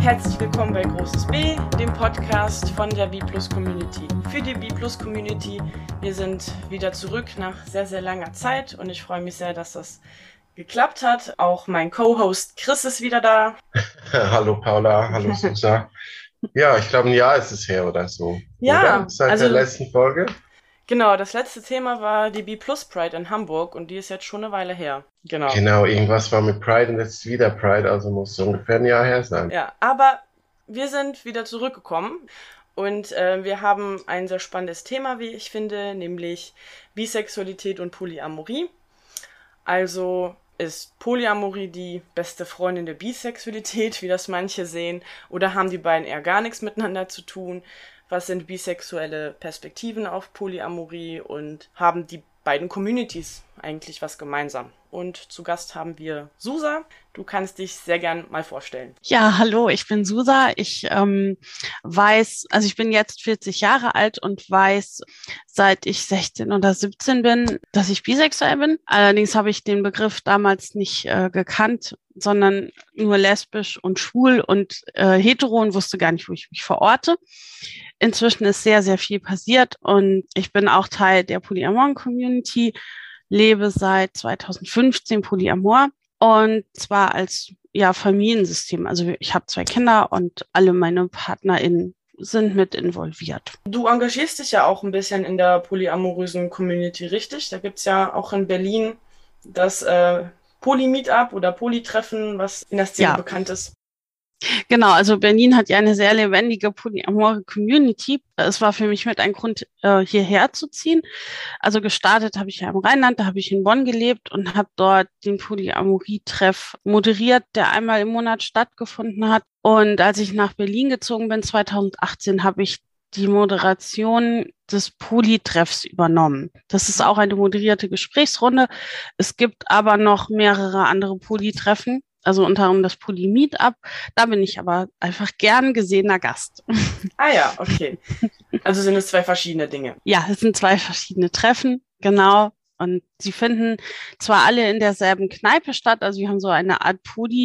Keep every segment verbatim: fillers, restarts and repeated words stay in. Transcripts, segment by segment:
Herzlich willkommen bei Großes B, dem Podcast von der B Plus Community. Für die B Plus Community, wir sind wieder zurück nach sehr, sehr langer Zeit und ich freue mich sehr, dass das geklappt hat. Auch mein Co-Host Chris ist wieder da. Hallo Paula, hallo Susa. Ja, ich glaube, ein Jahr ist es her oder so. Ja, oder? Seit also der letzten Folge. Genau, das letzte Thema war die B Plus Pride in Hamburg und die ist jetzt schon eine Weile her. Genau. Genau, irgendwas war mit Pride und jetzt wieder Pride, also muss so ungefähr ein Jahr her sein. Ja, aber wir sind wieder zurückgekommen und äh, wir haben ein sehr spannendes Thema, wie ich finde, nämlich Bisexualität und Polyamorie. Also ist Polyamorie die beste Freundin der Bisexualität, wie das manche sehen, oder haben die beiden eher gar nichts miteinander zu tun? Was sind bisexuelle Perspektiven auf Polyamorie und haben die beiden Communities eigentlich was gemeinsam? Und zu Gast haben wir Susa. Du kannst dich sehr gern mal vorstellen. Ja, hallo, ich bin Susa. Ich ähm, weiß, also ich bin jetzt vierzig Jahre alt und weiß, seit ich sechzehn oder siebzehn bin, dass ich bisexuell bin. Allerdings habe ich den Begriff damals nicht äh, gekannt, sondern nur lesbisch und schwul und äh, hetero und wusste gar nicht, wo ich mich verorte. Inzwischen ist sehr, sehr viel passiert und ich bin auch Teil der Polyamoren-Community, lebe seit zweitausendfünfzehn Polyamor und zwar als ja Familiensystem. Also ich habe zwei Kinder und alle meine PartnerInnen sind mit involviert. Du engagierst dich ja auch ein bisschen in der polyamorösen Community, richtig? Da gibt's ja auch in Berlin das äh, Poly-Meetup oder Poly-Treffen, was in der Szene Ja. bekannt ist. Genau, also Berlin hat ja eine sehr lebendige polyamore Community. Es war für mich mit ein Grund, äh, hierher zu ziehen. Also gestartet habe ich ja im Rheinland, da habe ich in Bonn gelebt und habe dort den Polyamorie-Treff moderiert, der einmal im Monat stattgefunden hat. Und als ich nach Berlin gezogen bin, zweitausendachtzehn, habe ich die Moderation des Poly-Treffs übernommen. Das ist auch eine moderierte Gesprächsrunde. Es gibt aber noch mehrere andere Poly-Treffen. Also unter anderem das Poly-Meetup. Da bin ich aber einfach gern gesehener Gast. Ah ja, okay. Also sind es zwei verschiedene Dinge. Ja, es sind zwei verschiedene Treffen, genau. Und sie finden zwar alle in derselben Kneipe statt, also wir haben so eine Art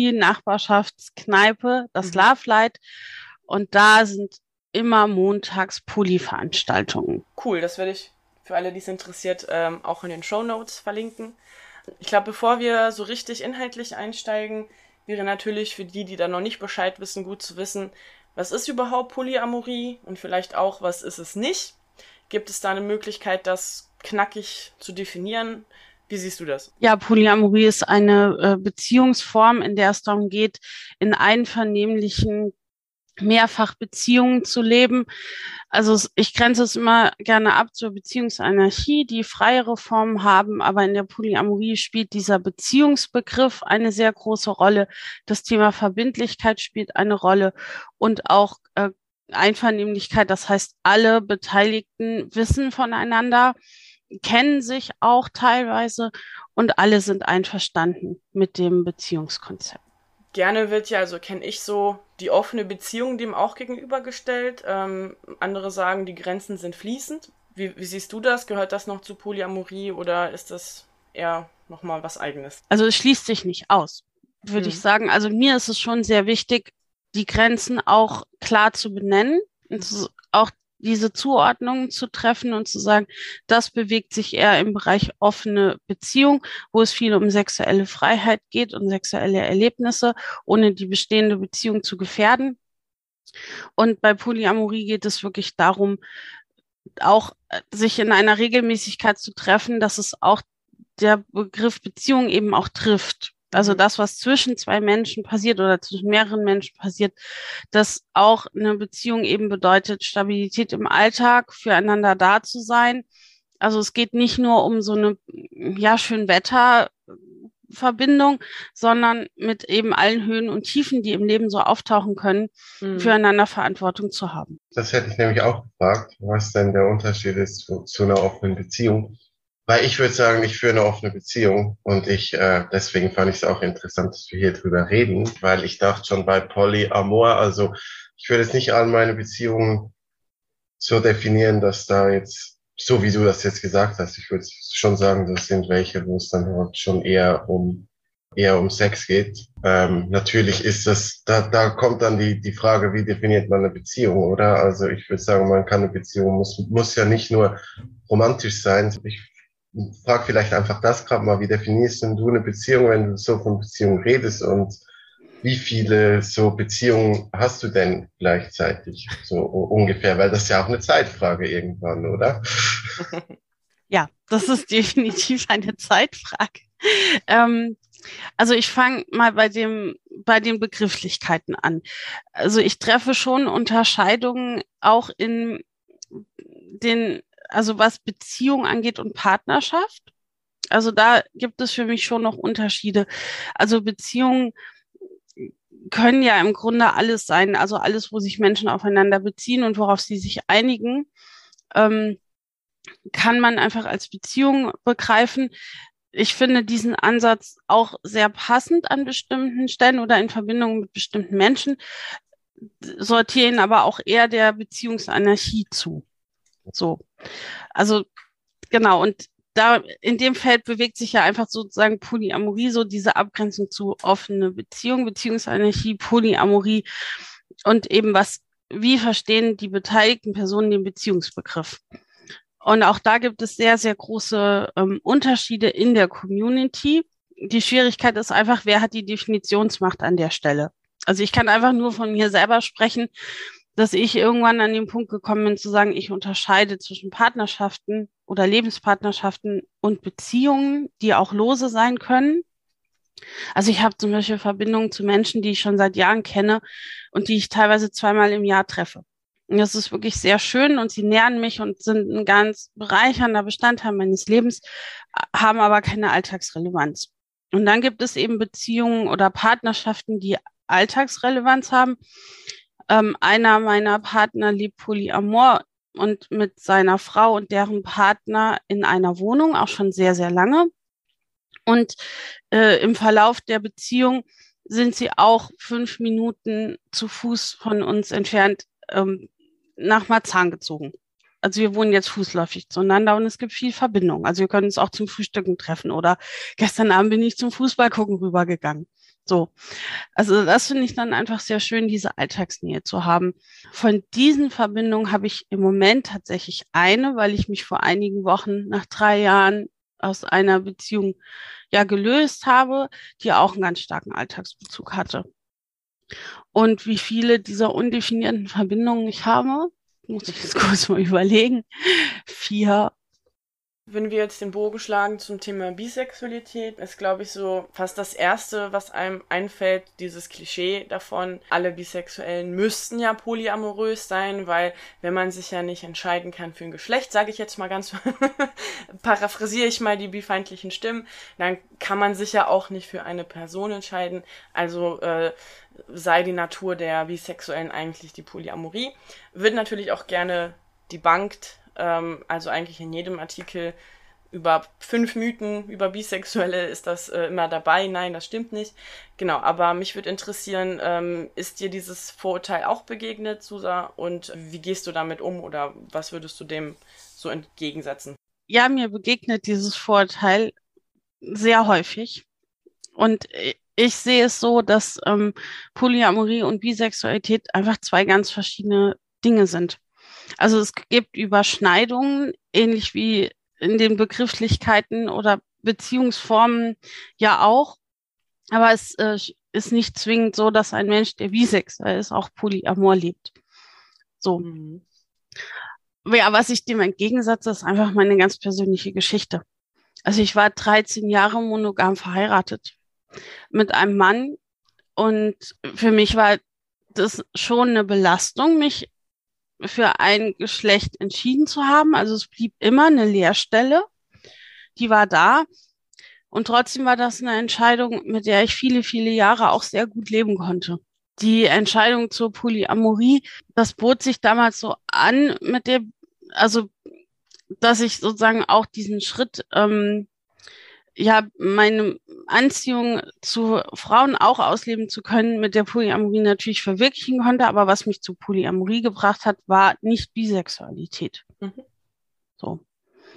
Poly-Nachbarschaftskneipe, das Mhm. Love Light. Und da sind immer montags Poly-Veranstaltungen. Cool, das werde ich für alle, die es interessiert, ähm, auch in den Shownotes verlinken. Ich glaube, bevor wir so richtig inhaltlich einsteigen, wäre natürlich für die, die da noch nicht Bescheid wissen, gut zu wissen, was ist überhaupt Polyamorie und vielleicht auch, was ist es nicht? Gibt es da eine Möglichkeit, das knackig zu definieren? Wie siehst du das? Ja, Polyamorie ist eine äh, Beziehungsform, in der es darum geht, in einvernehmlichen Mehrfachbeziehungen zu leben. Also ich grenze es immer gerne ab zur Beziehungsanarchie, die freiere Formen haben, aber in der Polyamorie spielt dieser Beziehungsbegriff eine sehr große Rolle. Das Thema Verbindlichkeit spielt eine Rolle und auch äh, Einvernehmlichkeit. Das heißt, alle Beteiligten wissen voneinander, kennen sich auch teilweise und alle sind einverstanden mit dem Beziehungskonzept. Gerne wird ja, also kenne ich so, die offene Beziehung dem auch gegenübergestellt. Ähm, andere sagen, die Grenzen sind fließend. Wie, wie siehst du das? Gehört das noch zu Polyamorie oder ist das eher nochmal was Eigenes? Also es schließt sich nicht aus, würde Mhm. ich sagen. Also mir ist es schon sehr wichtig, die Grenzen auch klar zu benennen und zu, auch diese Zuordnungen zu treffen und zu sagen, das bewegt sich eher im Bereich offene Beziehung, wo es viel um sexuelle Freiheit geht und sexuelle Erlebnisse, ohne die bestehende Beziehung zu gefährden. Und bei Polyamorie geht es wirklich darum, auch äh, sich in einer Regelmäßigkeit zu treffen, dass es auch der Begriff Beziehung eben auch trifft. Also Mhm. das, was zwischen zwei Menschen passiert oder zwischen mehreren Menschen passiert, dass auch eine Beziehung eben bedeutet, Stabilität im Alltag, füreinander da zu sein. Also es geht nicht nur um so eine, ja, Schönwetter-Verbindung, sondern mit eben allen Höhen und Tiefen, die im Leben so auftauchen können, Mhm. füreinander Verantwortung zu haben. Das hätte ich nämlich auch gefragt, was denn der Unterschied ist zu, zu einer offenen Beziehung. Weil ich würde sagen, ich führe eine offene Beziehung und ich, äh, deswegen fand ich es auch interessant, dass wir hier drüber reden, weil ich dachte schon bei Polyamor, also ich würde jetzt nicht all meine Beziehungen so definieren, dass da jetzt, so wie du das jetzt gesagt hast, ich würde schon sagen, das sind welche, wo es dann halt schon eher um eher um Sex geht. Ähm, natürlich ist das, da, da kommt dann die, die Frage, wie definiert man eine Beziehung, oder? Also ich würde sagen, man kann eine Beziehung, muss, muss ja nicht nur romantisch sein. Ich frage vielleicht einfach das gerade mal, wie definierst denn du eine Beziehung, wenn du so von Beziehung redest, und wie viele so Beziehungen hast du denn gleichzeitig, so ungefähr? Weil das ist ja auch eine Zeitfrage irgendwann, oder? Ja, das ist definitiv eine Zeitfrage. Ähm, also ich fange mal bei dem, bei den Begrifflichkeiten an. Also ich treffe schon Unterscheidungen auch in den, also was Beziehung angeht und Partnerschaft. Also da gibt es für mich schon noch Unterschiede. Also Beziehungen können ja im Grunde alles sein, also alles, wo sich Menschen aufeinander beziehen und worauf sie sich einigen, ähm, kann man einfach als Beziehung begreifen. Ich finde diesen Ansatz auch sehr passend an bestimmten Stellen oder in Verbindung mit bestimmten Menschen, sortieren aber auch eher der Beziehungsanarchie zu. So. Also, genau. Und da, in dem Feld bewegt sich ja einfach sozusagen Polyamorie, so diese Abgrenzung zu offene Beziehung, Beziehungsanarchie, Polyamorie und eben was, wie verstehen die beteiligten Personen den Beziehungsbegriff? Und auch da gibt es sehr, sehr große ähm, Unterschiede in der Community. Die Schwierigkeit ist einfach, wer hat die Definitionsmacht an der Stelle? Also ich kann einfach nur von mir selber sprechen, dass ich irgendwann an den Punkt gekommen bin, zu sagen, ich unterscheide zwischen Partnerschaften oder Lebenspartnerschaften und Beziehungen, die auch lose sein können. Also ich habe zum Beispiel Verbindungen zu Menschen, die ich schon seit Jahren kenne und die ich teilweise zweimal im Jahr treffe. Und das ist wirklich sehr schön und sie nähren mich und sind ein ganz bereichernder Bestandteil meines Lebens, haben aber keine Alltagsrelevanz. Und dann gibt es eben Beziehungen oder Partnerschaften, die Alltagsrelevanz haben. Ähm, einer meiner Partner lebt Polyamor und mit seiner Frau und deren Partner in einer Wohnung, auch schon sehr, sehr lange. Und äh, im Verlauf der Beziehung sind sie auch fünf Minuten zu Fuß von uns entfernt ähm, nach Marzahn gezogen. Also wir wohnen jetzt fußläufig zueinander und es gibt viel Verbindung. Also wir können uns auch zum Frühstücken treffen oder gestern Abend bin ich zum Fußball gucken rübergegangen. So. Also das finde ich dann einfach sehr schön, diese Alltagsnähe zu haben. Von diesen Verbindungen habe ich im Moment tatsächlich eine, weil ich mich vor einigen Wochen nach drei Jahren aus einer Beziehung ja gelöst habe, die auch einen ganz starken Alltagsbezug hatte. Und wie viele dieser undefinierten Verbindungen ich habe, muss ich jetzt kurz mal überlegen. Vier. Wenn wir jetzt den Bogen schlagen zum Thema Bisexualität, ist, glaube ich, so fast das Erste, was einem einfällt, dieses Klischee davon, alle Bisexuellen müssten ja polyamorös sein, weil wenn man sich ja nicht entscheiden kann für ein Geschlecht, sage ich jetzt mal ganz, paraphrasiere ich mal die bifeindlichen Stimmen, dann kann man sich ja auch nicht für eine Person entscheiden, also äh, sei die Natur der Bisexuellen eigentlich die Polyamorie. Wird natürlich auch gerne debunked, also eigentlich in jedem Artikel über fünf Mythen über Bisexuelle ist das äh, immer dabei. Nein, das stimmt nicht. Genau, aber mich würde interessieren, ähm, ist dir dieses Vorurteil auch begegnet, Susa? Und wie gehst du damit um oder was würdest du dem so entgegensetzen? Ja, mir begegnet dieses Vorurteil sehr häufig. Und ich sehe es so, dass ähm, Polyamorie und Bisexualität einfach zwei ganz verschiedene Dinge sind. Also es gibt Überschneidungen, ähnlich wie in den Begrifflichkeiten oder Beziehungsformen ja auch. Aber es äh, ist nicht zwingend so, dass ein Mensch, der bisexuell ist, auch Polyamor lebt. So. Mhm. Ja, was ich dem entgegensetze, ist einfach meine ganz persönliche Geschichte. Also ich war dreizehn Jahre monogam verheiratet mit einem Mann und für mich war das schon eine Belastung, mich für ein Geschlecht entschieden zu haben. Also es blieb immer eine Leerstelle, die war da. Und trotzdem war das eine Entscheidung, mit der ich viele, viele Jahre auch sehr gut leben konnte. Die Entscheidung zur Polyamorie, das bot sich damals so an mit der, also dass ich sozusagen auch diesen Schritt, ähm, ja, meine Anziehung zu Frauen auch ausleben zu können, mit der Polyamorie natürlich verwirklichen konnte. Aber was mich zu Polyamorie gebracht hat, war nicht Bisexualität. Mhm. So.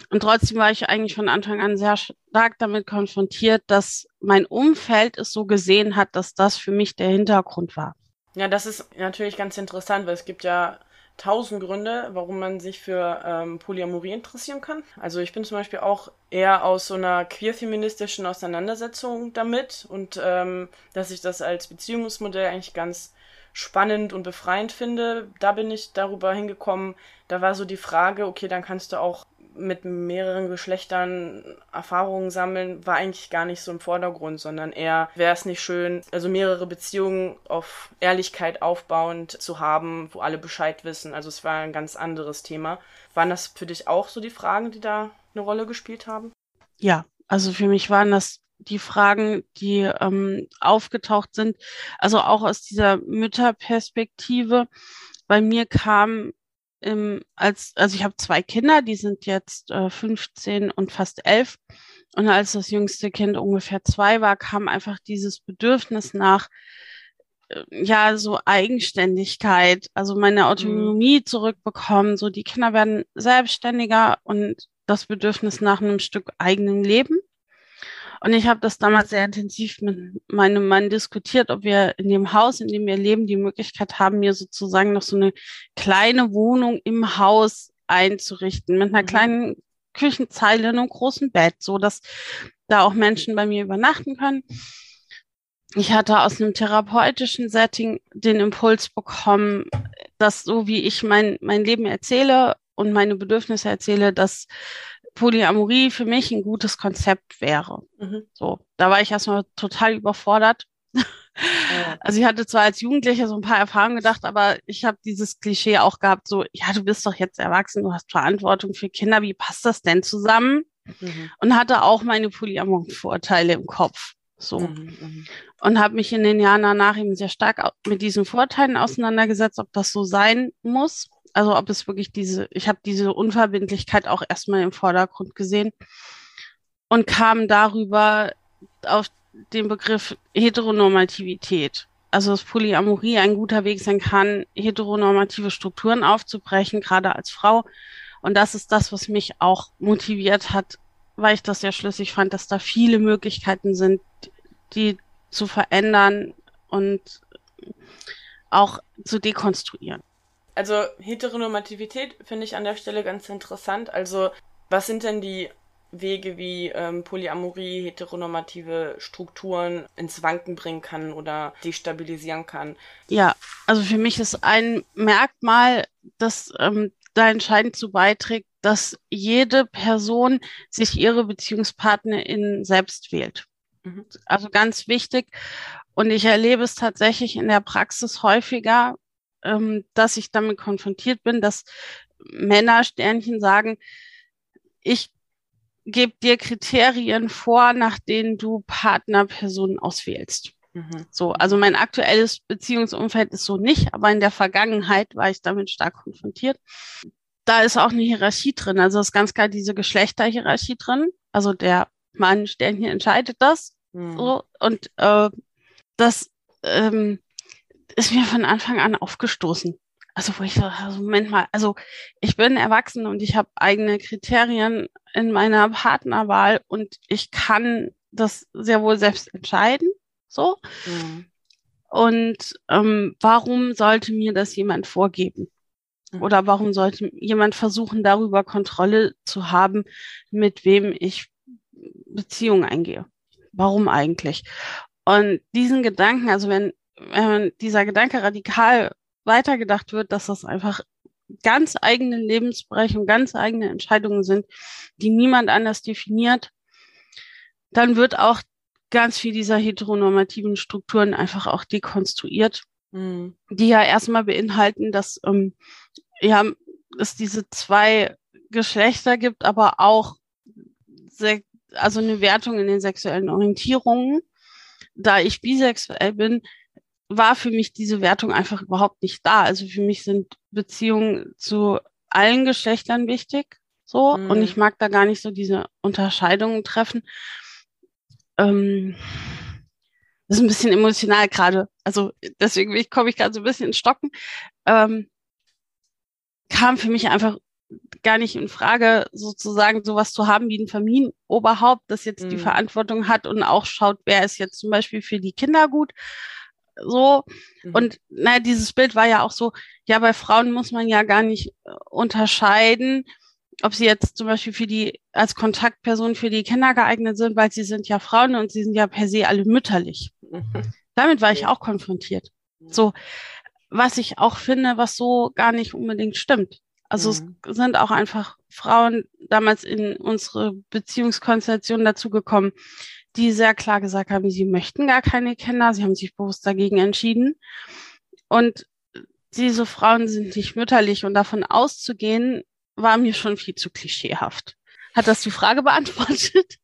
Und trotzdem war ich eigentlich von Anfang an sehr stark damit konfrontiert, dass mein Umfeld es so gesehen hat, dass das für mich der Hintergrund war. Ja, das ist natürlich ganz interessant, weil es gibt ja tausend Gründe, warum man sich für ähm, Polyamorie interessieren kann. Also ich bin zum Beispiel auch eher aus so einer queer-feministischen Auseinandersetzung damit und ähm, dass ich das als Beziehungsmodell eigentlich ganz spannend und befreiend finde. Da bin ich darüber hingekommen, da war so die Frage, okay, dann kannst du auch mit mehreren Geschlechtern Erfahrungen sammeln, war eigentlich gar nicht so im Vordergrund, sondern eher, wäre es nicht schön, also mehrere Beziehungen auf Ehrlichkeit aufbauend zu haben, wo alle Bescheid wissen. Also es war ein ganz anderes Thema. Waren das für dich auch so die Fragen, die da eine Rolle gespielt haben? Ja, also für mich waren das die Fragen, die ähm, aufgetaucht sind, also auch aus dieser Mütterperspektive. Bei mir kam im, als, also ich habe zwei Kinder, die sind jetzt äh, fünfzehn und fast elf. Und als das jüngste Kind ungefähr zwei war, kam einfach dieses Bedürfnis nach, äh, ja, so Eigenständigkeit, also meine Autonomie mhm. zurückbekommen. So, die Kinder werden selbstständiger und das Bedürfnis nach einem Stück eigenem Leben. Und ich habe das damals sehr intensiv mit meinem Mann diskutiert, ob wir in dem Haus, in dem wir leben, die Möglichkeit haben, mir sozusagen noch so eine kleine Wohnung im Haus einzurichten, mit einer mhm. kleinen Küchenzeile, einem großen Bett, so dass da auch Menschen bei mir übernachten können. Ich hatte aus einem therapeutischen Setting den Impuls bekommen, dass so wie ich mein, mein Leben erzähle und meine Bedürfnisse erzähle, dass Polyamorie für mich ein gutes Konzept wäre. Mhm. So, da war ich erstmal total überfordert. Ja. Also ich hatte zwar als Jugendliche so ein paar Erfahrungen gedacht, aber ich habe dieses Klischee auch gehabt, so, ja, du bist doch jetzt erwachsen, du hast Verantwortung für Kinder, wie passt das denn zusammen? Mhm. Und hatte auch meine Polyamorie-Vorteile im Kopf. So. Mhm, und habe mich in den Jahren danach eben sehr stark mit diesen Vorteilen auseinandergesetzt, ob das so sein muss. Also ob es wirklich diese, ich habe diese Unverbindlichkeit auch erstmal im Vordergrund gesehen und kam darüber auf den Begriff Heteronormativität. Also dass Polyamorie ein guter Weg sein kann, heteronormative Strukturen aufzubrechen, gerade als Frau. Und das ist das, was mich auch motiviert hat, weil ich das sehr schlüssig fand, dass da viele Möglichkeiten sind, die zu verändern und auch zu dekonstruieren. Also Heteronormativität finde ich an der Stelle ganz interessant. Also was sind denn die Wege, wie ähm, Polyamorie heteronormative Strukturen ins Wanken bringen kann oder destabilisieren kann? Ja, also für mich ist ein Merkmal, das ähm, da entscheidend zu beiträgt, dass jede Person sich ihre Beziehungspartnerin selbst wählt. Mhm. Also ganz wichtig. Und ich erlebe es tatsächlich in der Praxis häufiger, ähm, dass ich damit konfrontiert bin, dass Männer Sternchen sagen, ich gebe dir Kriterien vor, nach denen du Partnerpersonen auswählst. Mhm. So, also mein aktuelles Beziehungsumfeld ist so nicht, aber in der Vergangenheit war ich damit stark konfrontiert. Da ist auch eine Hierarchie drin, also ist ganz klar diese Geschlechterhierarchie drin. Also der Mann Sternchen entscheidet das. Mhm. So, und äh, das ähm, ist mir von Anfang an aufgestoßen. Also wo ich so, also Moment mal, also ich bin erwachsen und ich habe eigene Kriterien in meiner Partnerwahl und ich kann das sehr wohl selbst entscheiden. So. Mhm. Und ähm, warum sollte mir das jemand vorgeben? Mhm. Oder warum sollte jemand versuchen, darüber Kontrolle zu haben, mit wem ich Beziehungen eingehe? Warum eigentlich? Und diesen Gedanken, also wenn, wenn dieser Gedanke radikal weitergedacht wird, dass das einfach ganz eigene Lebensbereiche und ganz eigene Entscheidungen sind, die niemand anders definiert, dann wird auch ganz viel dieser heteronormativen Strukturen einfach auch dekonstruiert, mhm. die ja erstmal beinhalten, dass ähm, ja, es diese zwei Geschlechter gibt, aber auch se- also eine Wertung in den sexuellen Orientierungen. Da ich bisexuell bin, war für mich diese Wertung einfach überhaupt nicht da. Also für mich sind Beziehungen zu allen Geschlechtern wichtig, so, mhm. und ich mag da gar nicht so diese Unterscheidungen treffen. Ähm, das ist ein bisschen emotional gerade, also deswegen komme ich gerade so ein bisschen ins Stocken. Ähm, kam für mich einfach gar nicht in Frage, sozusagen sowas zu haben wie ein Familienoberhaupt, das jetzt mhm. die Verantwortung hat und auch schaut, wer ist jetzt zum Beispiel für die Kinder gut. So. Mhm. Und naja, dieses Bild war ja auch so, ja, bei Frauen muss man ja gar nicht äh, unterscheiden, ob sie jetzt zum Beispiel für die, als Kontaktperson für die Kinder geeignet sind, weil sie sind ja Frauen und sie sind ja per se alle mütterlich. Mhm. Damit war ich auch konfrontiert. So, was ich auch finde, was so gar nicht unbedingt stimmt. Also mhm. es sind auch einfach Frauen damals in unsere Beziehungskonstellation dazugekommen, die sehr klar gesagt haben, sie möchten gar keine Kinder, sie haben sich bewusst dagegen entschieden. Und diese Frauen sind nicht mütterlich und davon auszugehen, war mir schon viel zu klischeehaft. Hat das die Frage beantwortet?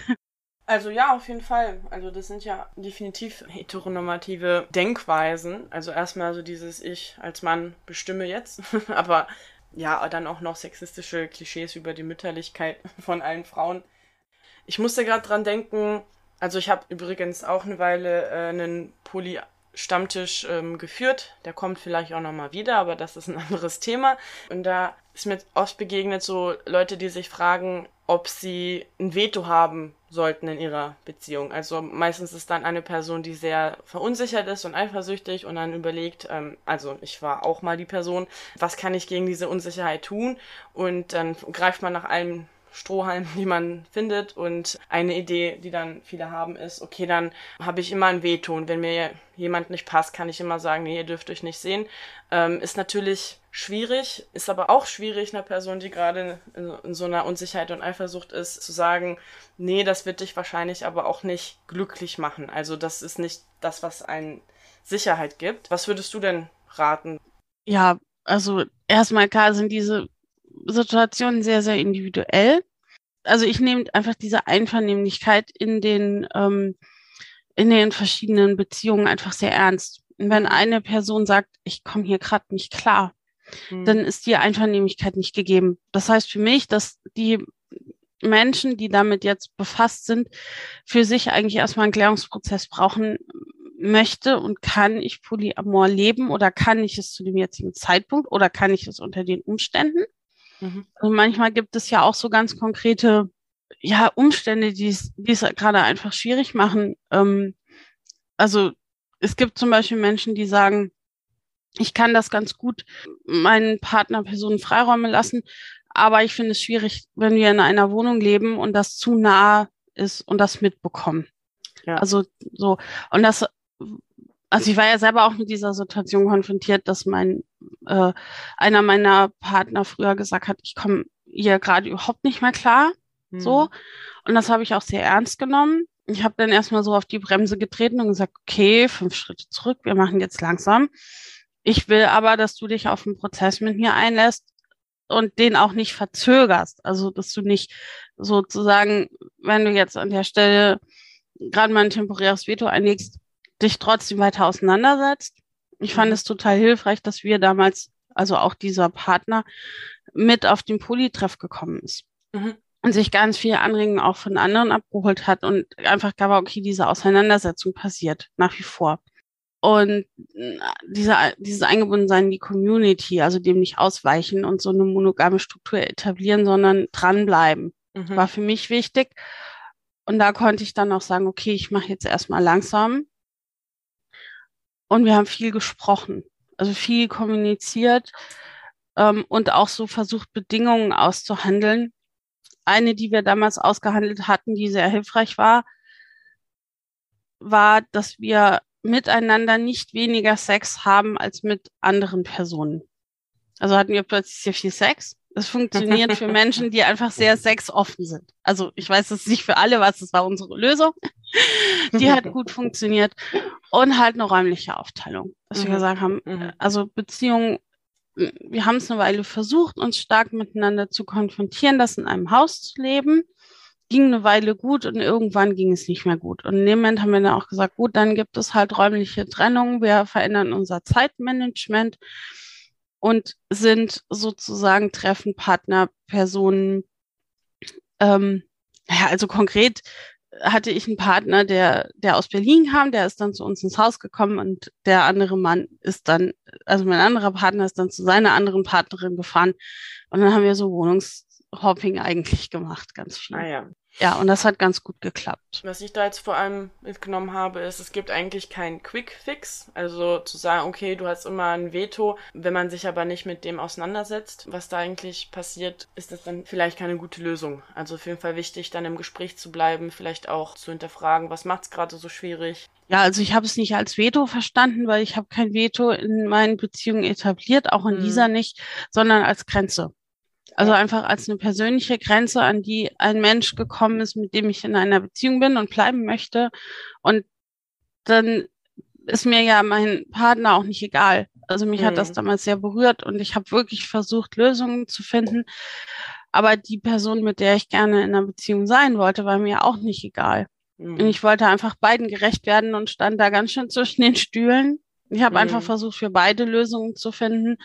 Also ja, auf jeden Fall. Also das sind ja definitiv heteronormative Denkweisen. Also erstmal so dieses Ich als Mann bestimme jetzt, aber ja, dann auch noch sexistische Klischees über die Mütterlichkeit von allen Frauen. Ich musste gerade dran denken, also ich habe übrigens auch eine Weile äh, einen Poly-Stammtisch ähm, geführt. Der kommt vielleicht auch nochmal wieder, aber das ist ein anderes Thema. Und da ist mir oft begegnet so Leute, die sich fragen, ob sie ein Veto haben sollten in ihrer Beziehung. Also meistens ist dann eine Person, die sehr verunsichert ist und eifersüchtig und dann überlegt, ähm, also ich war auch mal die Person, was kann ich gegen diese Unsicherheit tun? Und dann greift man nach allem Strohhalm, die man findet, und eine Idee, die dann viele haben, ist, okay, dann habe ich immer ein Veto und wenn mir jemand nicht passt, kann ich immer sagen, nee, ihr dürft euch nicht sehen. Ähm, ist natürlich schwierig, ist aber auch schwierig, einer Person, die gerade in, in so einer Unsicherheit und Eifersucht ist, zu sagen, nee, das wird dich wahrscheinlich aber auch nicht glücklich machen. Also das ist nicht das, was einen Sicherheit gibt. Was würdest du denn raten? Ja, also erstmal klar sind diese Situationen sehr, sehr individuell. Also ich nehme einfach diese Einvernehmlichkeit in den, ähm, in den verschiedenen Beziehungen einfach sehr ernst. Und wenn eine Person sagt, ich komme hier gerade nicht klar, mhm. dann ist die Einvernehmlichkeit nicht gegeben. Das heißt für mich, dass die Menschen, die damit jetzt befasst sind, für sich eigentlich erstmal einen Klärungsprozess brauchen, möchte und kann ich Polyamor leben oder kann ich es zu dem jetzigen Zeitpunkt oder kann ich es unter den Umständen? Mhm. Also manchmal gibt es ja auch so ganz konkrete ja, Umstände, die es gerade einfach schwierig machen. Ähm, also es gibt zum Beispiel Menschen, die sagen, ich kann das ganz gut meinen Partner, Personen Freiräume lassen, aber ich finde es schwierig, wenn wir in einer Wohnung leben und das zu nah ist und das mitbekommen. Ja. Also so, und das, also ich war ja selber auch mit dieser Situation konfrontiert, dass mein äh, einer meiner Partner früher gesagt hat, ich komme hier gerade überhaupt nicht mehr klar. Hm. So. Und das habe ich auch sehr ernst genommen. Ich habe dann erstmal so auf die Bremse getreten und gesagt, okay, fünf Schritte zurück, wir machen jetzt langsam. Ich will aber, dass du dich auf einen Prozess mit mir einlässt und den auch nicht verzögerst. Also, dass du nicht sozusagen, wenn du jetzt an der Stelle gerade mal ein temporäres Veto einlegst, dich trotzdem weiter auseinandersetzt. Ich fand mhm. es total hilfreich, dass wir damals, also auch dieser Partner, mit auf den Polytreff gekommen ist. Mhm. Und sich ganz viele Anregungen auch von anderen abgeholt hat und einfach gab, okay, diese Auseinandersetzung passiert nach wie vor. Und dieser, dieses Eingebundensein in die Community, also dem nicht ausweichen und so eine monogame Struktur etablieren, sondern dranbleiben, mhm. war für mich wichtig. Und da konnte ich dann auch sagen, okay, ich mache jetzt erstmal langsam. Und wir haben viel gesprochen, also viel kommuniziert ähm, und auch so versucht, Bedingungen auszuhandeln. Eine, die wir damals ausgehandelt hatten, die sehr hilfreich war, war, dass wir miteinander nicht weniger Sex haben als mit anderen Personen. Also hatten wir plötzlich sehr viel Sex. Das funktioniert für Menschen, die einfach sehr sexoffen sind. Also ich weiß es nicht für alle, was, das war unsere Lösung. Die hat gut funktioniert. Und halt eine räumliche Aufteilung. Dass wir gesagt haben, also Beziehungen, wir haben es eine Weile versucht, uns stark miteinander zu konfrontieren, das in einem Haus zu leben. Ging eine Weile gut und irgendwann ging es nicht mehr gut. Und in dem Moment haben wir dann auch gesagt, gut, dann gibt es halt räumliche Trennung. Wir verändern unser Zeitmanagement und sind sozusagen Treffen Partner, Personen, ähm, ja, also konkret hatte ich einen Partner, der, der aus Berlin kam, der ist dann zu uns ins Haus gekommen und der andere Mann ist dann, also mein anderer Partner ist dann zu seiner anderen Partnerin gefahren und dann haben wir so Wohnungshopping eigentlich gemacht, ganz viel. Ah ja. Ja, und das hat ganz gut geklappt. Was ich da jetzt vor allem mitgenommen habe, ist, es gibt eigentlich keinen Quick-Fix. Also zu sagen, okay, du hast immer ein Veto, wenn man sich aber nicht mit dem auseinandersetzt, was da eigentlich passiert, ist das dann vielleicht keine gute Lösung. Also auf jeden Fall wichtig, dann im Gespräch zu bleiben, vielleicht auch zu hinterfragen, was macht es gerade so schwierig. Ja, also ich habe es nicht als Veto verstanden, weil ich habe kein Veto in meinen Beziehungen etabliert, auch in Mhm. dieser nicht, sondern als Grenze. Also einfach als eine persönliche Grenze, an die ein Mensch gekommen ist, mit dem ich in einer Beziehung bin und bleiben möchte. Und dann ist mir ja mein Partner auch nicht egal. Also mich Mhm. hat das damals sehr berührt und ich habe wirklich versucht, Lösungen zu finden. Aber die Person, mit der ich gerne in einer Beziehung sein wollte, war mir auch nicht egal. Mhm. Und ich wollte einfach beiden gerecht werden und stand da ganz schön zwischen den Stühlen. Ich habe Mhm. einfach versucht, für beide Lösungen zu finden.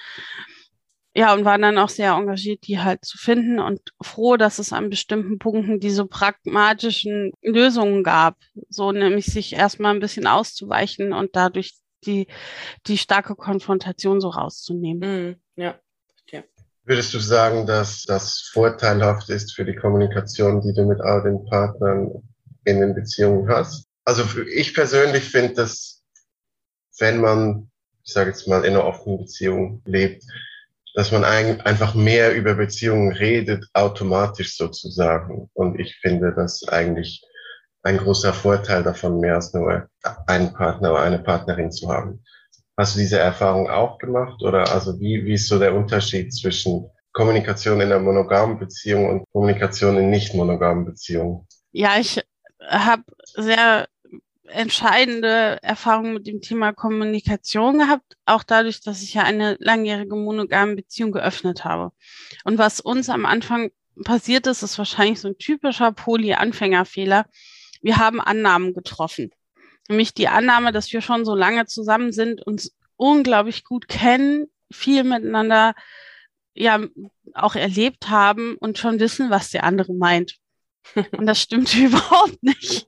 Ja, und war dann auch sehr engagiert, die halt zu finden und froh, dass es an bestimmten Punkten diese pragmatischen Lösungen gab. So nämlich sich erstmal ein bisschen auszuweichen und dadurch die, die starke Konfrontation so rauszunehmen. Mhm. Ja. Ja. Würdest du sagen, dass das vorteilhaft ist für die Kommunikation, die du mit all den Partnern in den Beziehungen hast? Also ich persönlich finde, dass wenn man, ich sage jetzt mal, in einer offenen Beziehung lebt, dass man ein, einfach mehr über Beziehungen redet, automatisch sozusagen. Und ich finde das eigentlich ein großer Vorteil davon, mehr als nur einen Partner oder eine Partnerin zu haben. Hast du diese Erfahrung auch gemacht? Oder also wie, wie ist so der Unterschied zwischen Kommunikation in einer monogamen Beziehung und Kommunikation in nicht monogamen Beziehungen? Ja, ich habe sehr entscheidende Erfahrungen mit dem Thema Kommunikation gehabt, auch dadurch, dass ich ja eine langjährige monogame Beziehung geöffnet habe. Und was uns am Anfang passiert ist, ist wahrscheinlich so ein typischer Poly-Anfängerfehler. Wir haben Annahmen getroffen. Nämlich die Annahme, dass wir schon so lange zusammen sind, uns unglaublich gut kennen, viel miteinander ja auch erlebt haben und schon wissen, was der andere meint. Und das stimmt überhaupt nicht.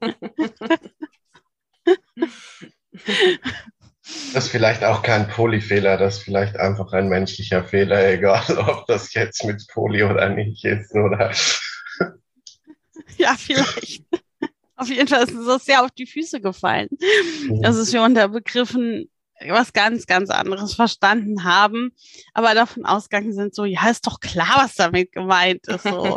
Das ist vielleicht auch kein Poly-Fehler, das ist vielleicht einfach ein menschlicher Fehler, egal ob das jetzt mit Poly oder nicht ist, oder? Ja, vielleicht. Auf jeden Fall ist es uns sehr auf die Füße gefallen. Also wir unter Begriffen was ganz, ganz anderes verstanden haben, aber davon ausgegangen sind so, ja, ist doch klar, was damit gemeint ist. So.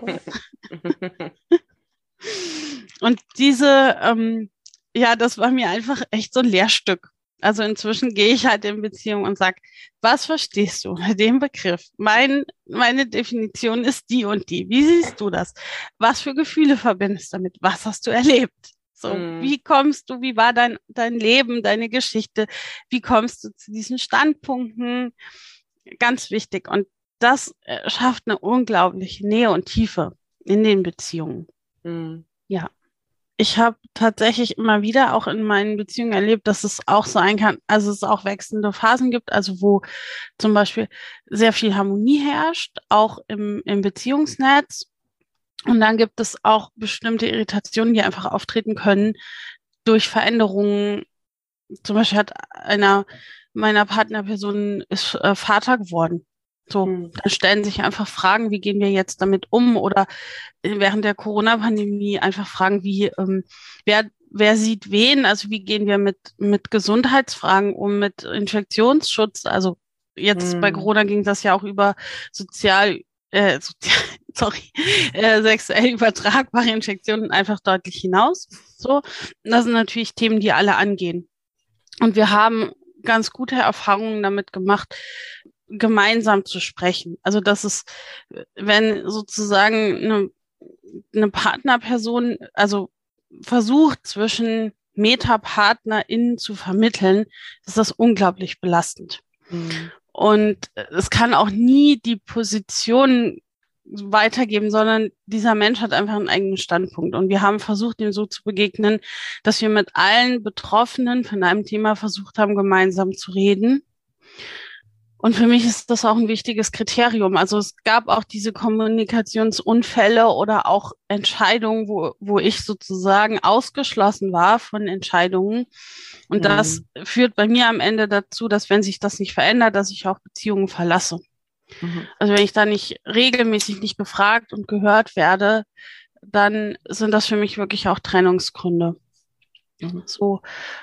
Und diese, ähm, ja, das war mir einfach echt so ein Lehrstück. Also inzwischen gehe ich halt in Beziehung und sage, was verstehst du unter dem Begriff? Mein, meine Definition ist die und die. Wie siehst du das? Was für Gefühle verbindest du damit? Was hast du erlebt? So, mm. Wie kommst du, wie war dein, dein Leben, deine Geschichte? Wie kommst du zu diesen Standpunkten? Ganz wichtig. Und das äh, schafft eine unglaubliche Nähe und Tiefe in den Beziehungen. Mm. Ja. Ich habe tatsächlich immer wieder auch in meinen Beziehungen erlebt, dass es auch sein kann, also es auch wechselnde Phasen gibt, also wo zum Beispiel sehr viel Harmonie herrscht, auch im, im Beziehungsnetz. Und dann gibt es auch bestimmte Irritationen, die einfach auftreten können durch Veränderungen. Zum Beispiel hat einer meiner Partnerpersonen ist äh, Vater geworden. So, hm. Dann stellen sich einfach Fragen, wie gehen wir jetzt damit um? Oder während der Corona-Pandemie einfach Fragen wie, ähm, wer, wer sieht wen? Also wie gehen wir mit, mit Gesundheitsfragen um, mit Infektionsschutz? Also jetzt hm. bei Corona ging das ja auch über sozial, äh, sozial sorry, äh, sexuell übertragbare Infektionen einfach deutlich hinaus. So, das sind natürlich Themen, die alle angehen. Und wir haben ganz gute Erfahrungen damit gemacht, gemeinsam zu sprechen. Also dass es, wenn sozusagen eine, eine Partnerperson, also versucht zwischen MetapartnerInnen zu vermitteln, ist das unglaublich belastend. Mhm. Und es kann auch nie die Position weitergeben, sondern dieser Mensch hat einfach einen eigenen Standpunkt. Und wir haben versucht, ihm so zu begegnen, dass wir mit allen Betroffenen von einem Thema versucht haben, gemeinsam zu reden. Und für mich ist das auch ein wichtiges Kriterium. Also es gab auch diese Kommunikationsunfälle oder auch Entscheidungen, wo, wo ich sozusagen ausgeschlossen war von Entscheidungen. Und Mhm. das führt bei mir am Ende dazu, dass wenn sich das nicht verändert, dass ich auch Beziehungen verlasse. Mhm. Also wenn ich da nicht regelmäßig nicht gefragt und gehört werde, dann sind das für mich wirklich auch Trennungsgründe. Mhm. So.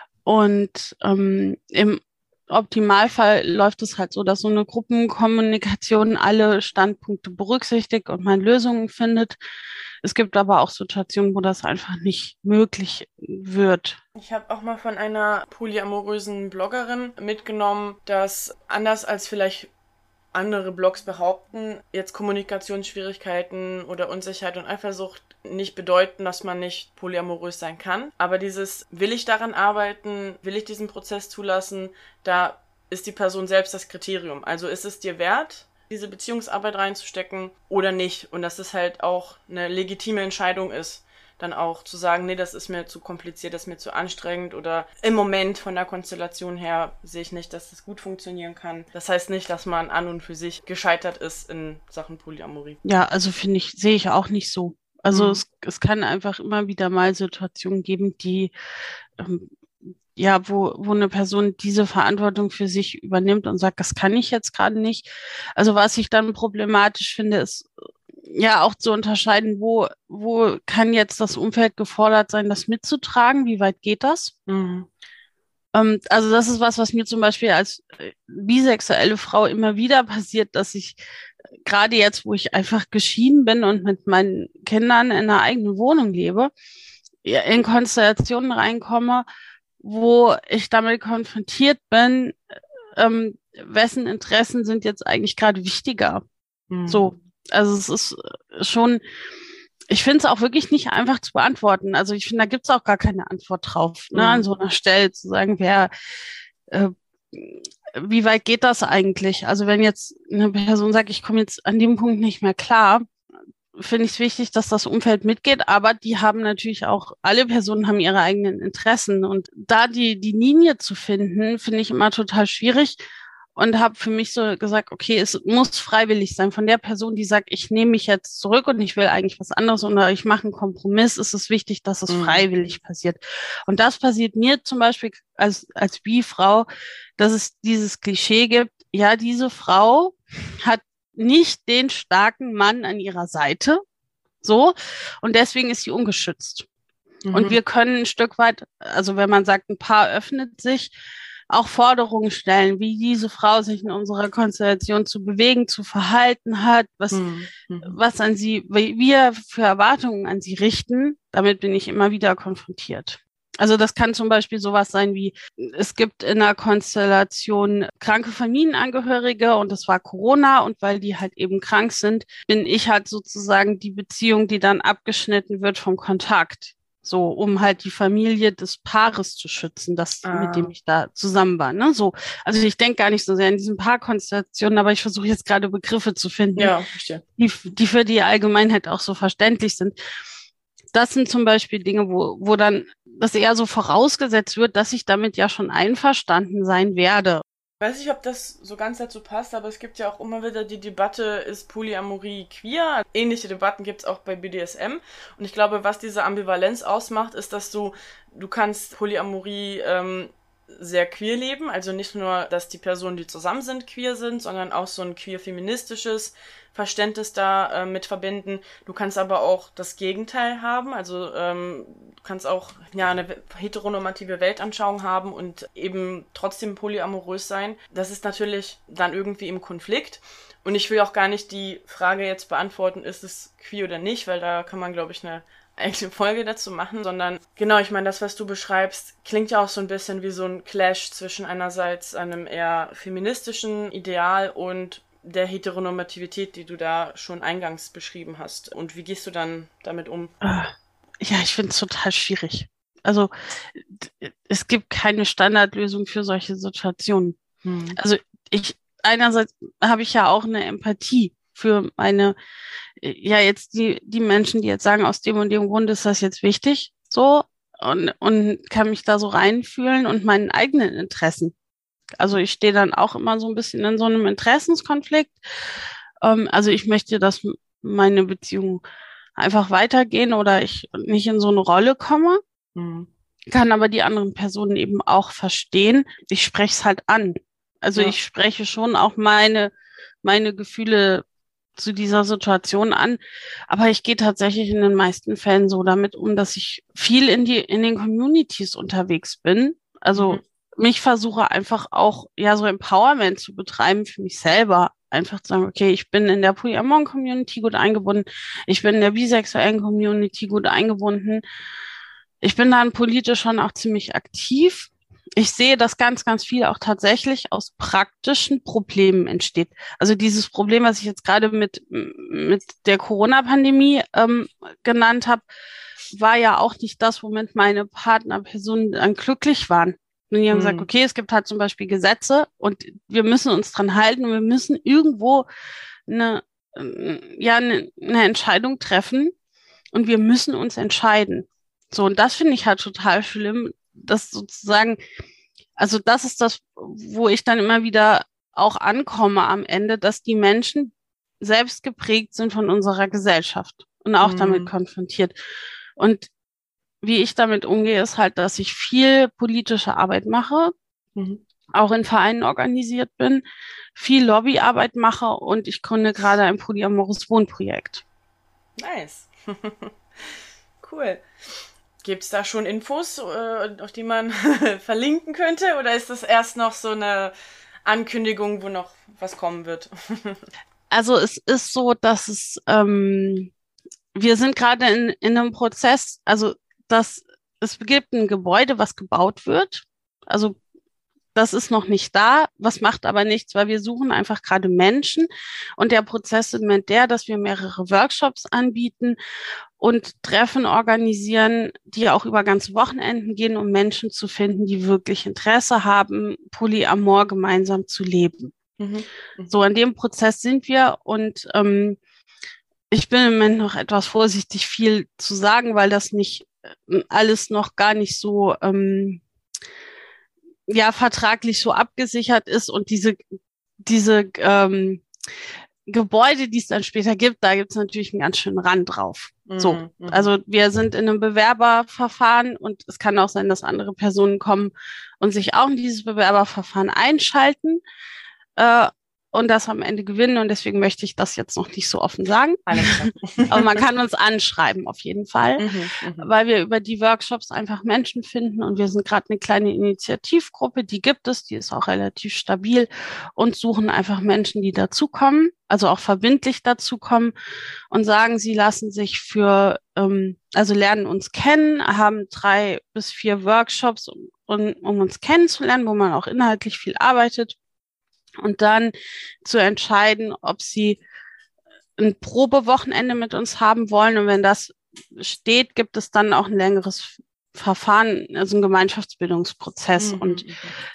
Und ähm, im Optimalfall läuft es halt so, dass so eine Gruppenkommunikation alle Standpunkte berücksichtigt und man Lösungen findet. Es gibt aber auch Situationen, wo das einfach nicht möglich wird. Ich habe auch mal von einer polyamorösen Bloggerin mitgenommen, dass anders als vielleicht andere Blogs behaupten, jetzt Kommunikationsschwierigkeiten oder Unsicherheit und Eifersucht nicht bedeuten, dass man nicht polyamorös sein kann. Aber dieses, will ich daran arbeiten, will ich diesen Prozess zulassen, da ist die Person selbst das Kriterium. Also ist es dir wert, diese Beziehungsarbeit reinzustecken oder nicht? Und dass es halt auch eine legitime Entscheidung ist, dann auch zu sagen, nee, das ist mir zu kompliziert, das ist mir zu anstrengend oder im Moment von der Konstellation her sehe ich nicht, dass das gut funktionieren kann. Das heißt nicht, dass man an und für sich gescheitert ist in Sachen Polyamorie. Ja, also finde ich, sehe ich auch nicht so. Also Mhm. es, es kann einfach immer wieder mal Situationen geben, die ähm, ja, wo, wo eine Person diese Verantwortung für sich übernimmt und sagt, das kann ich jetzt gerade nicht. Also was ich dann problematisch finde, ist ja auch zu unterscheiden, wo, wo kann jetzt das Umfeld gefordert sein, das mitzutragen? Wie weit geht das? Mhm. Ähm, also das ist was, was mir zum Beispiel als äh, bisexuelle Frau immer wieder passiert, dass ich äh, gerade jetzt, wo ich einfach geschieden bin und mit meinen Kindern in einer eigenen Wohnung lebe, ja, in Konstellationen reinkomme, wo ich damit konfrontiert bin, ähm, wessen Interessen sind jetzt eigentlich gerade wichtiger. Mhm. So, also es ist schon, ich finde es auch wirklich nicht einfach zu beantworten. Also ich finde, da gibt es auch gar keine Antwort drauf, ne, Mhm. an so einer Stelle zu sagen, wer, äh, wie weit geht das eigentlich? Also wenn jetzt eine Person sagt, ich komme jetzt an dem Punkt nicht mehr klar, finde ich es wichtig, dass das Umfeld mitgeht, aber die haben natürlich auch, alle Personen haben ihre eigenen Interessen und da die, die Linie zu finden, finde ich immer total schwierig und habe für mich so gesagt, okay, es muss freiwillig sein. Von der Person, die sagt, ich nehme mich jetzt zurück und ich will eigentlich was anderes oder ich mache einen Kompromiss, ist es wichtig, dass es Mhm. freiwillig passiert. Und das passiert mir zum Beispiel als, als Bi-Frau, dass es dieses Klischee gibt, ja, diese Frau hat nicht den starken Mann an ihrer Seite, so, und deswegen ist sie ungeschützt. Mhm. Und wir können ein Stück weit, also wenn man sagt, ein Paar öffnet sich, auch Forderungen stellen, wie diese Frau sich in unserer Konstellation zu bewegen, zu verhalten hat, was, Mhm. Mhm. was an sie, wie wir für Erwartungen an sie richten. Damit bin ich immer wieder konfrontiert. Also das kann zum Beispiel sowas sein wie, es gibt in einer Konstellation kranke Familienangehörige und es war Corona und weil die halt eben krank sind, bin ich halt sozusagen die Beziehung, die dann abgeschnitten wird vom Kontakt. So, um halt die Familie des Paares zu schützen, das, Ah. mit dem ich da zusammen war. Ne? So, also ich denke gar nicht so sehr in diesen Paarkonstellationen, aber ich versuche jetzt gerade Begriffe zu finden, Ja, verstehe. die, die für die Allgemeinheit auch so verständlich sind. Das sind zum Beispiel Dinge, wo, wo dann das eher so vorausgesetzt wird, dass ich damit ja schon einverstanden sein werde. Ich weiß nicht, ob das so ganz dazu passt, aber es gibt ja auch immer wieder die Debatte, ist Polyamorie queer? Ähnliche Debatten gibt es auch bei B D S M. Und ich glaube, was diese Ambivalenz ausmacht, ist, dass du, du kannst Polyamorie ähm, sehr queer leben. Also nicht nur, dass die Personen, die zusammen sind, queer sind, sondern auch so ein queer-feministisches Verständnis da äh, mit verbinden. Du kannst aber auch das Gegenteil haben, also ähm, du kannst auch ja eine heteronormative Weltanschauung haben und eben trotzdem polyamorös sein. Das ist natürlich dann irgendwie im Konflikt und ich will auch gar nicht die Frage jetzt beantworten, ist es queer oder nicht, weil da kann man, glaube ich, eine eigene Folge dazu machen, sondern genau, ich meine, das, was du beschreibst, klingt ja auch so ein bisschen wie so ein Clash zwischen einerseits einem eher feministischen Ideal und der Heteronormativität, die du da schon eingangs beschrieben hast. Und wie gehst du dann damit um? Ja, ich finde es total schwierig. Also d- es gibt keine Standardlösung für solche Situationen. Hm. Also ich, einerseits habe ich ja auch eine Empathie für meine, äh, ja jetzt die, die Menschen, die jetzt sagen, aus dem und dem Grund ist das jetzt wichtig, so, und, und kann mich da so reinfühlen und meinen eigenen Interessen Also ich stehe dann auch immer so ein bisschen in so einem Interessenskonflikt. Ähm, also ich möchte, dass meine Beziehungen einfach weitergehen oder ich nicht in so eine Rolle komme, Mhm. kann aber die anderen Personen eben auch verstehen. Ich spreche es halt an. Also Ja. ich spreche schon auch meine, meine Gefühle zu dieser Situation an. Aber ich gehe tatsächlich in den meisten Fällen so damit um, dass ich viel in die, in den Communities unterwegs bin. Also Mhm. mich versuche einfach auch, ja, so Empowerment zu betreiben für mich selber. Einfach zu sagen, okay, ich bin in der Polyamoren-Community gut eingebunden. Ich bin in der bisexuellen Community gut eingebunden. Ich bin dann politisch schon auch ziemlich aktiv. Ich sehe, dass ganz, ganz viel auch tatsächlich aus praktischen Problemen entsteht. Also dieses Problem, was ich jetzt gerade mit, mit der Corona-Pandemie ähm, genannt habe, war ja auch nicht das, womit meine Partnerpersonen dann glücklich waren. Und die haben gesagt, Mhm. okay, es gibt halt zum Beispiel Gesetze und wir müssen uns dran halten und wir müssen irgendwo eine, äh, ja, eine, eine Entscheidung treffen und wir müssen uns entscheiden. So, und das finde ich halt total schlimm, dass sozusagen, also das ist das, wo ich dann immer wieder auch ankomme am Ende, dass die Menschen selbst geprägt sind von unserer Gesellschaft und auch damit Mhm. konfrontiert. Und wie ich damit umgehe, ist halt, dass ich viel politische Arbeit mache, Mhm. auch in Vereinen organisiert bin, viel Lobbyarbeit mache und ich gründe gerade ein polyamores Wohnprojekt. Nice. Cool. Gibt es da schon Infos, äh, auf die man verlinken könnte? Oder ist das erst noch so eine Ankündigung, wo noch was kommen wird? Also es ist so, dass es, ähm, wir sind gerade in, in einem Prozess, also dass es gibt ein Gebäude, was gebaut wird. Also das ist noch nicht da, was macht aber nichts, weil wir suchen einfach gerade Menschen. Und der Prozess ist mit der, dass wir mehrere Workshops anbieten und Treffen organisieren, die auch über ganze Wochenenden gehen, um Menschen zu finden, die wirklich Interesse haben, Polyamor gemeinsam zu leben. Mhm. Mhm. So, in dem Prozess sind wir und ähm, ich bin im Moment noch etwas vorsichtig, viel zu sagen, weil das nicht äh, alles noch gar nicht so ähm, ja vertraglich so abgesichert ist und diese diese ähm, Gebäude, die es dann später gibt, da gibt es natürlich einen ganz schönen Rand drauf. So, Mhm. Mhm. also wir sind in einem Bewerberverfahren und es kann auch sein, dass andere Personen kommen und sich auch in dieses Bewerberverfahren einschalten äh, und das am Ende gewinnen. Und deswegen möchte ich das jetzt noch nicht so offen sagen. Alles klar. Aber man kann uns anschreiben auf jeden Fall, Mhm. Mhm. weil wir über die Workshops einfach Menschen finden und wir sind gerade eine kleine Initiativgruppe, die gibt es, die ist auch relativ stabil und suchen einfach Menschen, die dazukommen, also auch verbindlich dazukommen und sagen, sie lassen sich für, ähm, also lernen uns kennen, haben drei bis vier Workshops, um, um uns kennenzulernen, wo man auch inhaltlich viel arbeitet und dann zu entscheiden, ob sie ein Probewochenende mit uns haben wollen. Und wenn das steht, gibt es dann auch ein längeres Verfahren, also einen Gemeinschaftsbildungsprozess. Mhm. Und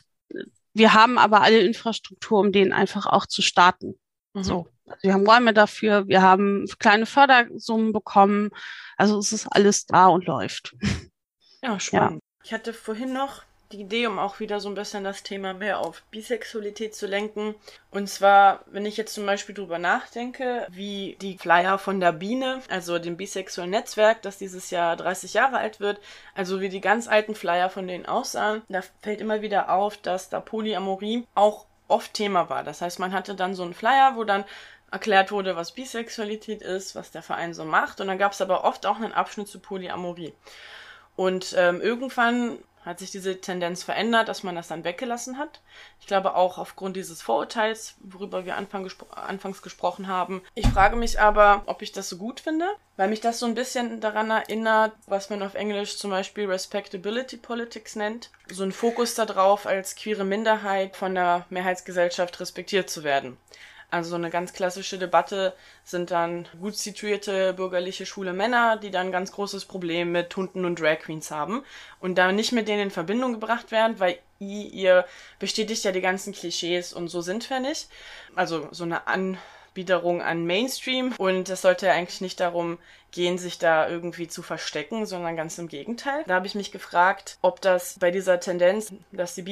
wir haben aber alle Infrastruktur, um den einfach auch zu starten. Mhm. So. Also wir haben Räume dafür, wir haben kleine Fördersummen bekommen. Also es ist alles da und läuft. Ja, spannend. Ja. Ich hatte vorhin noch die Idee, um auch wieder so ein bisschen das Thema mehr auf Bisexualität zu lenken. Und zwar, wenn ich jetzt zum Beispiel drüber nachdenke, wie die Flyer von der Biene, also dem bisexuellen Netzwerk, das dieses Jahr dreißig Jahre alt wird, also wie die ganz alten Flyer von denen aussahen, da fällt immer wieder auf, dass da Polyamorie auch oft Thema war. Das heißt, man hatte dann so einen Flyer, wo dann erklärt wurde, was Bisexualität ist, was der Verein so macht. Und dann gab es aber oft auch einen Abschnitt zu Polyamorie. Und ähm, irgendwann hat sich diese Tendenz verändert, dass man das dann weggelassen hat. Ich glaube auch aufgrund dieses Vorurteils, worüber wir Anfang gespro- anfangs gesprochen haben. Ich frage mich aber, ob ich das so gut finde, weil mich das so ein bisschen daran erinnert, was man auf Englisch zum Beispiel Respectability Politics nennt. So ein Fokus darauf, als queere Minderheit von der Mehrheitsgesellschaft respektiert zu werden. Also so eine ganz klassische Debatte sind dann gut situierte bürgerliche schwule Männer, die dann ein ganz großes Problem mit Hunden und Drag Queens haben und da nicht mit denen in Verbindung gebracht werden, weil ihr bestätigt ja die ganzen Klischees und so sind wir nicht. Also so eine Anbiederung an Mainstream und es sollte ja eigentlich nicht darum gehen, sich da irgendwie zu verstecken, sondern ganz im Gegenteil. Da habe ich mich gefragt, ob das bei dieser Tendenz, dass die Bi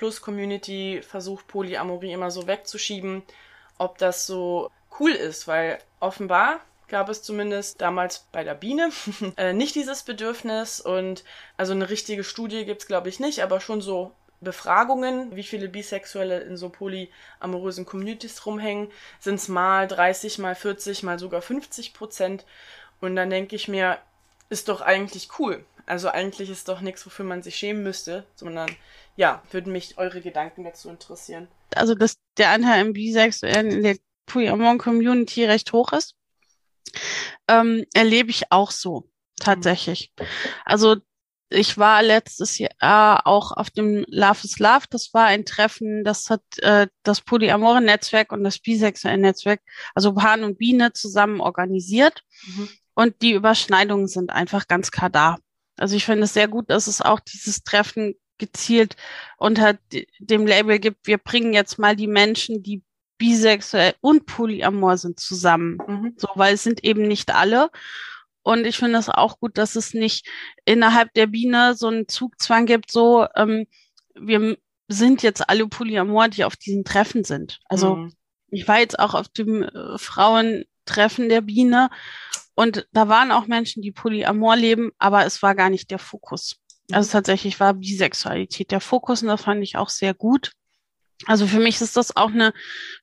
Plus-Community versucht, Polyamorie immer so wegzuschieben, ob das so cool ist, weil offenbar gab es zumindest damals bei der Biene äh, nicht dieses Bedürfnis und also eine richtige Studie gibt's glaube ich nicht, aber schon so Befragungen, wie viele Bisexuelle in so polyamorösen Communities rumhängen, sind es mal dreißig, mal vierzig, mal sogar fünfzig Prozent und dann denke ich mir, ist doch eigentlich cool. Also eigentlich ist doch nichts, wofür man sich schämen müsste, sondern ja, würden mich eure Gedanken dazu interessieren. Also, dass der Anteil im Bisexuellen in der polyamoren Community recht hoch ist, ähm, erlebe ich auch so, tatsächlich. Mhm. Also, ich war letztes Jahr auch auf dem Love is Love. Das war ein Treffen, das hat äh, das polyamore Netzwerk und das bisexuelle Netzwerk, also Pan und Biene, zusammen organisiert. Mhm. Und die Überschneidungen sind einfach ganz klar da. Also ich finde es sehr gut, dass es auch dieses Treffen gezielt unter dem Label gibt, wir bringen jetzt mal die Menschen, die bisexuell und polyamor sind, zusammen. Mhm. So, weil es sind eben nicht alle. Und ich finde es auch gut, dass es nicht innerhalb der Biene so einen Zugzwang gibt, so, ähm, wir sind jetzt alle polyamor, die auf diesen Treffen sind. Also mhm. ich war jetzt auch auf dem äh, Frauentreffen der Biene und da waren auch Menschen, die polyamor leben, aber es war gar nicht der Fokus. Mhm. Also tatsächlich war Bisexualität der Fokus und das fand ich auch sehr gut. Also für mich ist das auch eine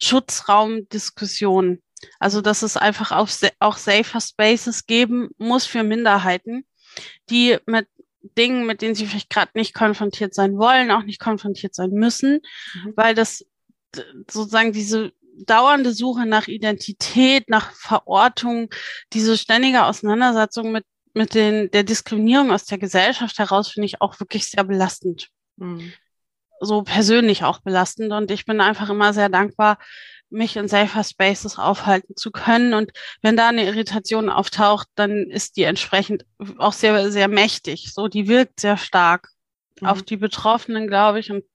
Schutzraumdiskussion. Also, dass es einfach auch, auch safer Spaces geben muss für Minderheiten, die mit Dingen, mit denen sie vielleicht gerade nicht konfrontiert sein wollen, auch nicht konfrontiert sein müssen, mhm. weil das sozusagen diese dauernde Suche nach Identität, nach Verortung, diese ständige Auseinandersetzung mit, mit den, der Diskriminierung aus der Gesellschaft heraus, finde ich auch wirklich sehr belastend. Mhm. So persönlich auch belastend. Und ich bin einfach immer sehr dankbar, mich in safer Spaces aufhalten zu können. Und wenn da eine Irritation auftaucht, dann ist die entsprechend auch sehr, sehr mächtig. So, die wirkt sehr stark mhm. auf die Betroffenen, glaube ich. Und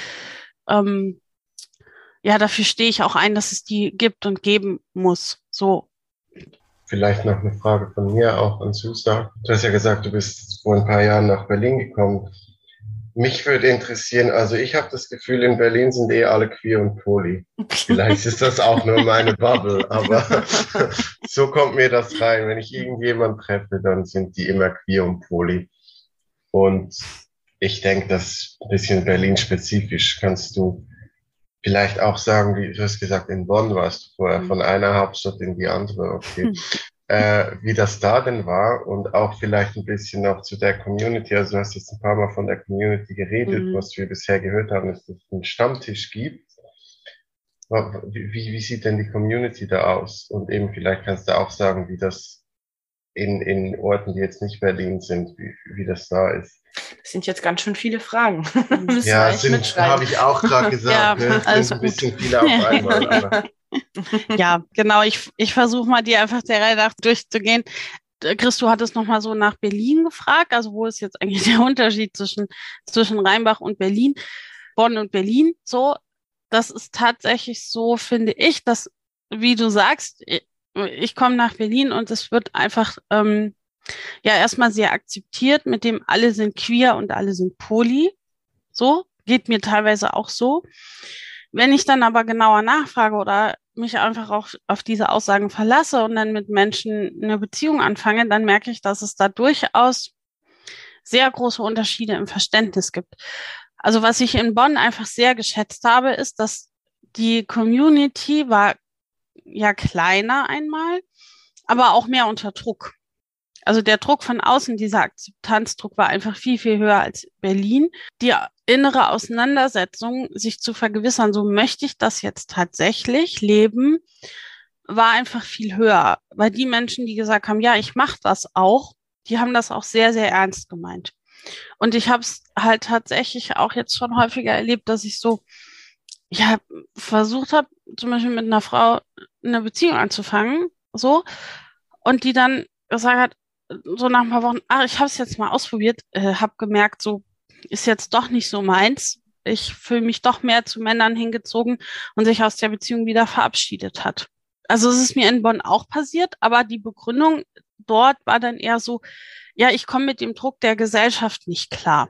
ähm, ja, dafür stehe ich auch ein, dass es die gibt und geben muss. So. Vielleicht noch eine Frage von mir auch an Susa. Du hast ja gesagt, du bist vor ein paar Jahren nach Berlin gekommen. Mich würde interessieren, also ich habe das Gefühl, in Berlin sind eh alle queer und poly. Vielleicht ist das auch nur meine Bubble, aber so kommt mir das rein. Wenn ich irgendjemanden treffe, dann sind die immer queer und poly. Und ich denke, das ist ein bisschen Berlin-spezifisch. Kannst du vielleicht auch sagen, wie du hast gesagt, in Bonn warst du vorher, von einer Hauptstadt in die andere, okay. Äh, wie das da denn war und auch vielleicht ein bisschen noch zu der Community. Also du hast jetzt ein paar Mal von der Community geredet. Mhm. Was wir bisher gehört haben, ist, dass es einen Stammtisch gibt. Wie, wie sieht denn die Community da aus? Und eben vielleicht kannst du auch sagen, wie das in, in Orten, die jetzt nicht Berlin sind, wie, wie das da ist. Das sind jetzt ganz schön viele Fragen. Ja, sind, habe ich auch gerade gesagt. Ja, ne? Das sind ein bisschen viele auf einmal. Aber ja, genau. Ich, ich versuche mal, die einfach der Reihe nach durchzugehen. Chris, du hattest nochmal so nach Berlin gefragt. Also wo ist jetzt eigentlich der Unterschied zwischen, zwischen Rheinbach und Berlin? Bonn und Berlin. So, das ist tatsächlich so, finde ich, dass, wie du sagst, ich, ich komme nach Berlin und es wird einfach ähm, ja erstmal sehr akzeptiert, mit dem alle sind queer und alle sind poly. So, geht mir teilweise auch so. Wenn ich dann aber genauer nachfrage oder mich einfach auch auf diese Aussagen verlasse und dann mit Menschen eine Beziehung anfange, dann merke ich, dass es da durchaus sehr große Unterschiede im Verständnis gibt. Also was ich in Bonn einfach sehr geschätzt habe, ist, dass die Community war ja kleiner einmal, aber auch mehr unter Druck. Also der Druck von außen, dieser Akzeptanzdruck war einfach viel, viel höher als Berlin. Die innere Auseinandersetzung, sich zu vergewissern, so möchte ich das jetzt tatsächlich leben, war einfach viel höher. Weil die Menschen, die gesagt haben, ja, ich mache das auch, die haben das auch sehr, sehr ernst gemeint. Und ich habe es halt tatsächlich auch jetzt schon häufiger erlebt, dass ich so ja versucht habe, zum Beispiel mit einer Frau eine Beziehung anzufangen, so, und die dann gesagt hat, so nach ein paar Wochen, ach, ich habe es jetzt mal ausprobiert, äh, habe gemerkt, so ist jetzt doch nicht so meins. Ich fühle mich doch mehr zu Männern hingezogen und sich aus der Beziehung wieder verabschiedet hat. Also es ist mir in Bonn auch passiert, aber die Begründung dort war dann eher so, ja, ich komme mit dem Druck der Gesellschaft nicht klar.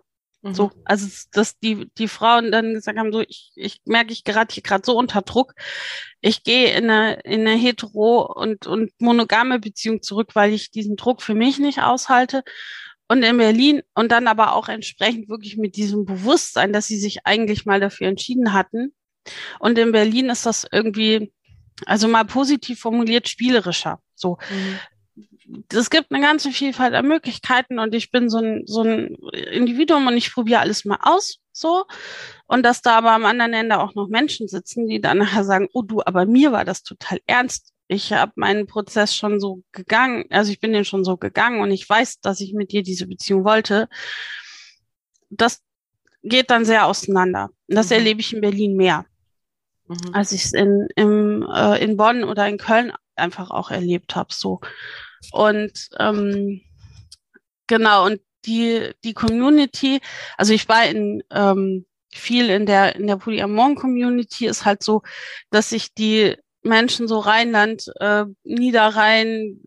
So, also dass die die Frauen dann gesagt haben, so ich ich merke, ich gerate hier gerade so unter Druck. Ich gehe in eine in eine hetero und und monogame Beziehung zurück, weil ich diesen Druck für mich nicht aushalte. Und in Berlin und dann aber auch entsprechend wirklich mit diesem Bewusstsein, dass sie sich eigentlich mal dafür entschieden hatten. Und in Berlin ist das irgendwie, also mal positiv formuliert, spielerischer. So. Mhm. Es gibt eine ganze Vielfalt an Möglichkeiten und ich bin so ein, so ein Individuum und ich probiere alles mal aus, so. Und dass da aber am anderen Ende auch noch Menschen sitzen, die dann nachher sagen, oh du, aber mir war das total ernst. Ich habe meinen Prozess schon so gegangen, also ich bin den schon so gegangen und ich weiß, dass ich mit dir diese Beziehung wollte. Das geht dann sehr auseinander. Und das mhm. erlebe ich in Berlin mehr, mhm. als ich es in, im, äh, in Bonn oder in Köln einfach auch erlebt habe, so. Und ähm, genau, und die die Community, also ich war in ähm, viel in der in der Polyamoren-Community, ist halt so, dass sich die Menschen so Rheinland, äh, Niederrhein,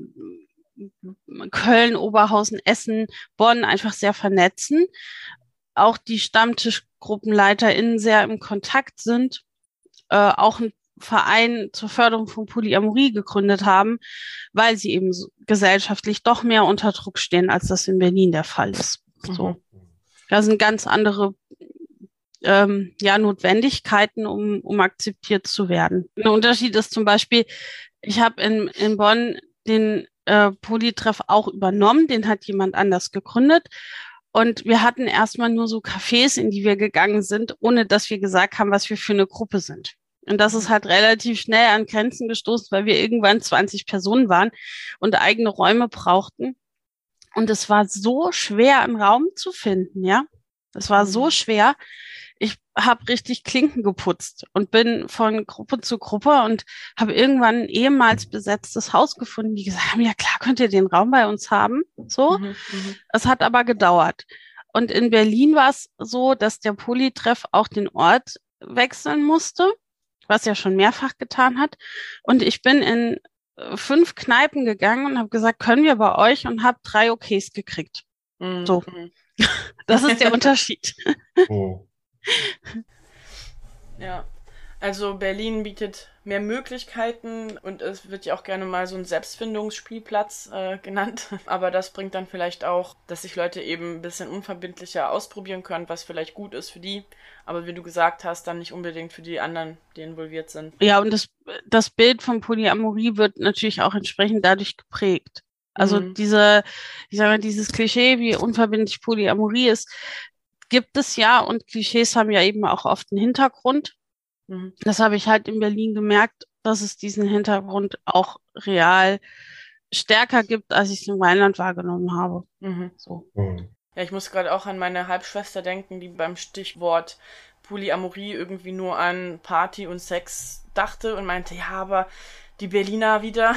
Köln, Oberhausen, Essen, Bonn einfach sehr vernetzen. Auch die StammtischgruppenleiterInnen sehr im Kontakt sind, äh, auch ein Verein zur Förderung von Polyamorie gegründet haben, weil sie eben so gesellschaftlich doch mehr unter Druck stehen, als das in Berlin der Fall ist. Mhm. So. Da sind ganz andere ähm, ja, Notwendigkeiten, um, um akzeptiert zu werden. Ein Unterschied ist zum Beispiel, ich habe in, in Bonn den äh, Polytreff auch übernommen, den hat jemand anders gegründet. Und wir hatten erstmal nur so Cafés, in die wir gegangen sind, ohne dass wir gesagt haben, was wir für eine Gruppe sind. Und das ist halt relativ schnell an Grenzen gestoßen, weil wir irgendwann zwanzig Personen waren und eigene Räume brauchten. Und es war so schwer, einen Raum zu finden, ja. Es war so schwer. Ich habe richtig Klinken geputzt und bin von Gruppe zu Gruppe und habe irgendwann ein ehemals besetztes Haus gefunden, die gesagt haben, ja klar, könnt ihr den Raum bei uns haben. So. Mhm, es hat aber gedauert. Und in Berlin war es so, dass der Polytreff auch den Ort wechseln musste, was er schon mehrfach getan hat. Und ich bin in fünf Kneipen gegangen und habe gesagt, können wir bei euch, und habe drei Okays gekriegt. Mhm. So. Das ist der Unterschied. Oh. Ja, also Berlin bietet mehr Möglichkeiten und es wird ja auch gerne mal so ein Selbstfindungsspielplatz äh, genannt. Aber das bringt dann vielleicht auch, dass sich Leute eben ein bisschen unverbindlicher ausprobieren können, was vielleicht gut ist für die. Aber wie du gesagt hast, dann nicht unbedingt für die anderen, die involviert sind. Ja, und das, das Bild von Polyamorie wird natürlich auch entsprechend dadurch geprägt. Also mhm. diese, ich sage mal, dieses Klischee, wie unverbindlich Polyamorie ist, gibt es ja, und Klischees haben ja eben auch oft einen Hintergrund. Mhm. Das habe ich halt in Berlin gemerkt, dass es diesen Hintergrund auch real stärker gibt, als ich es in Rheinland wahrgenommen habe. Mhm. So. Mhm. Ja, ich muss gerade auch an meine Halbschwester denken, die beim Stichwort Polyamorie irgendwie nur an Party und Sex dachte und meinte, ja, aber die Berliner wieder.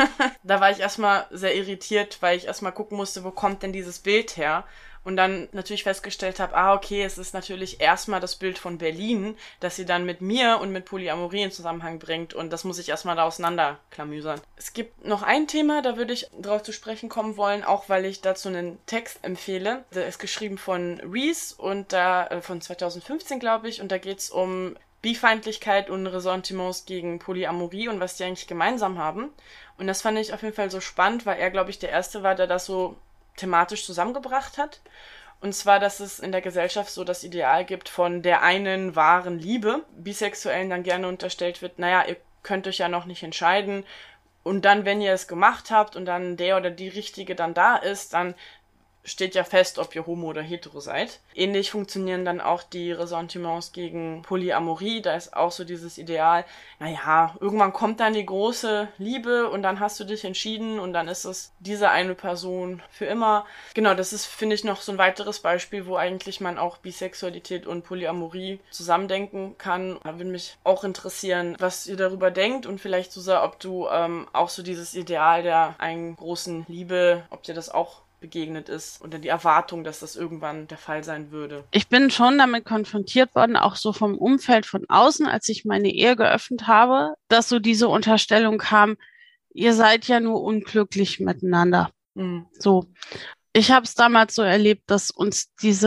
Da war ich erstmal sehr irritiert, weil ich erstmal gucken musste, wo kommt denn dieses Bild her? Und dann natürlich festgestellt habe, ah, okay, es ist natürlich erstmal das Bild von Berlin, das sie dann mit mir und mit Polyamorie in Zusammenhang bringt. Und das muss ich erstmal da auseinanderklamüsern. Es gibt noch ein Thema, da würde ich drauf zu sprechen kommen wollen, auch weil ich dazu einen Text empfehle. Der ist geschrieben von Reese und da äh, von zweitausendfünfzehn, glaube ich. Und da geht es um Bifeindlichkeit und Ressentiments gegen Polyamorie und was die eigentlich gemeinsam haben. Und das fand ich auf jeden Fall so spannend, weil er, glaube ich, der Erste war, der das so thematisch zusammengebracht hat. Und zwar, dass es in der Gesellschaft so das Ideal gibt von der einen wahren Liebe. Bisexuellen dann gerne unterstellt wird, naja, ihr könnt euch ja noch nicht entscheiden. Und dann, wenn ihr es gemacht habt und dann der oder die Richtige dann da ist, dann steht ja fest, ob ihr homo oder hetero seid. Ähnlich funktionieren dann auch die Ressentiments gegen Polyamorie. Da ist auch so dieses Ideal, naja, irgendwann kommt dann die große Liebe und dann hast du dich entschieden und dann ist es diese eine Person für immer. Genau, das ist, finde ich, noch so ein weiteres Beispiel, wo eigentlich man auch Bisexualität und Polyamorie zusammendenken kann. Da würde mich auch interessieren, was ihr darüber denkt und vielleicht, Susa, ob du ähm, auch so dieses Ideal der einen großen Liebe, ob dir das auch begegnet ist oder die Erwartung, dass das irgendwann der Fall sein würde. Ich bin schon damit konfrontiert worden, auch so vom Umfeld von außen, als ich meine Ehe geöffnet habe, dass so diese Unterstellung kam, ihr seid ja nur unglücklich miteinander. Mhm. So. Ich habe es damals so erlebt, dass uns diese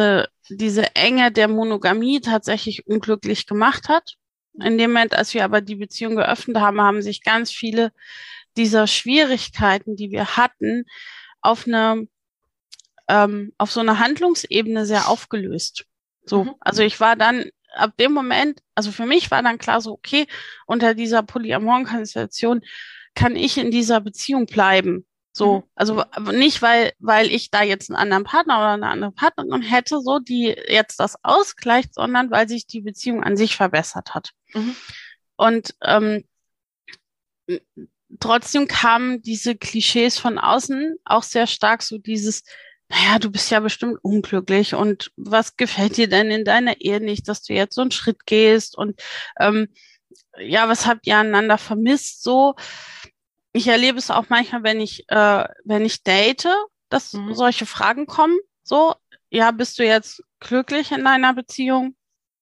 diese Enge der Monogamie tatsächlich unglücklich gemacht hat. In dem Moment, als wir aber die Beziehung geöffnet haben, haben sich ganz viele dieser Schwierigkeiten, die wir hatten, auf eine, ähm, auf so eine Handlungsebene sehr aufgelöst. So, mhm. Also ich war dann ab dem Moment, also für mich war dann klar so, okay, unter dieser Polyamoren-Konstellation kann ich in dieser Beziehung bleiben. So, mhm. also nicht, weil, weil ich da jetzt einen anderen Partner oder eine andere Partnerin hätte, so, die jetzt das ausgleicht, sondern weil sich die Beziehung an sich verbessert hat. Mhm. Und ähm, trotzdem kamen diese Klischees von außen auch sehr stark, so dieses, naja, du bist ja bestimmt unglücklich und was gefällt dir denn in deiner Ehe nicht, dass du jetzt so einen Schritt gehst und ähm, ja, was habt ihr aneinander vermisst, so. Ich erlebe es auch manchmal, wenn ich, äh, wenn ich date, dass mhm. solche Fragen kommen. So, ja, bist du jetzt glücklich in deiner Beziehung?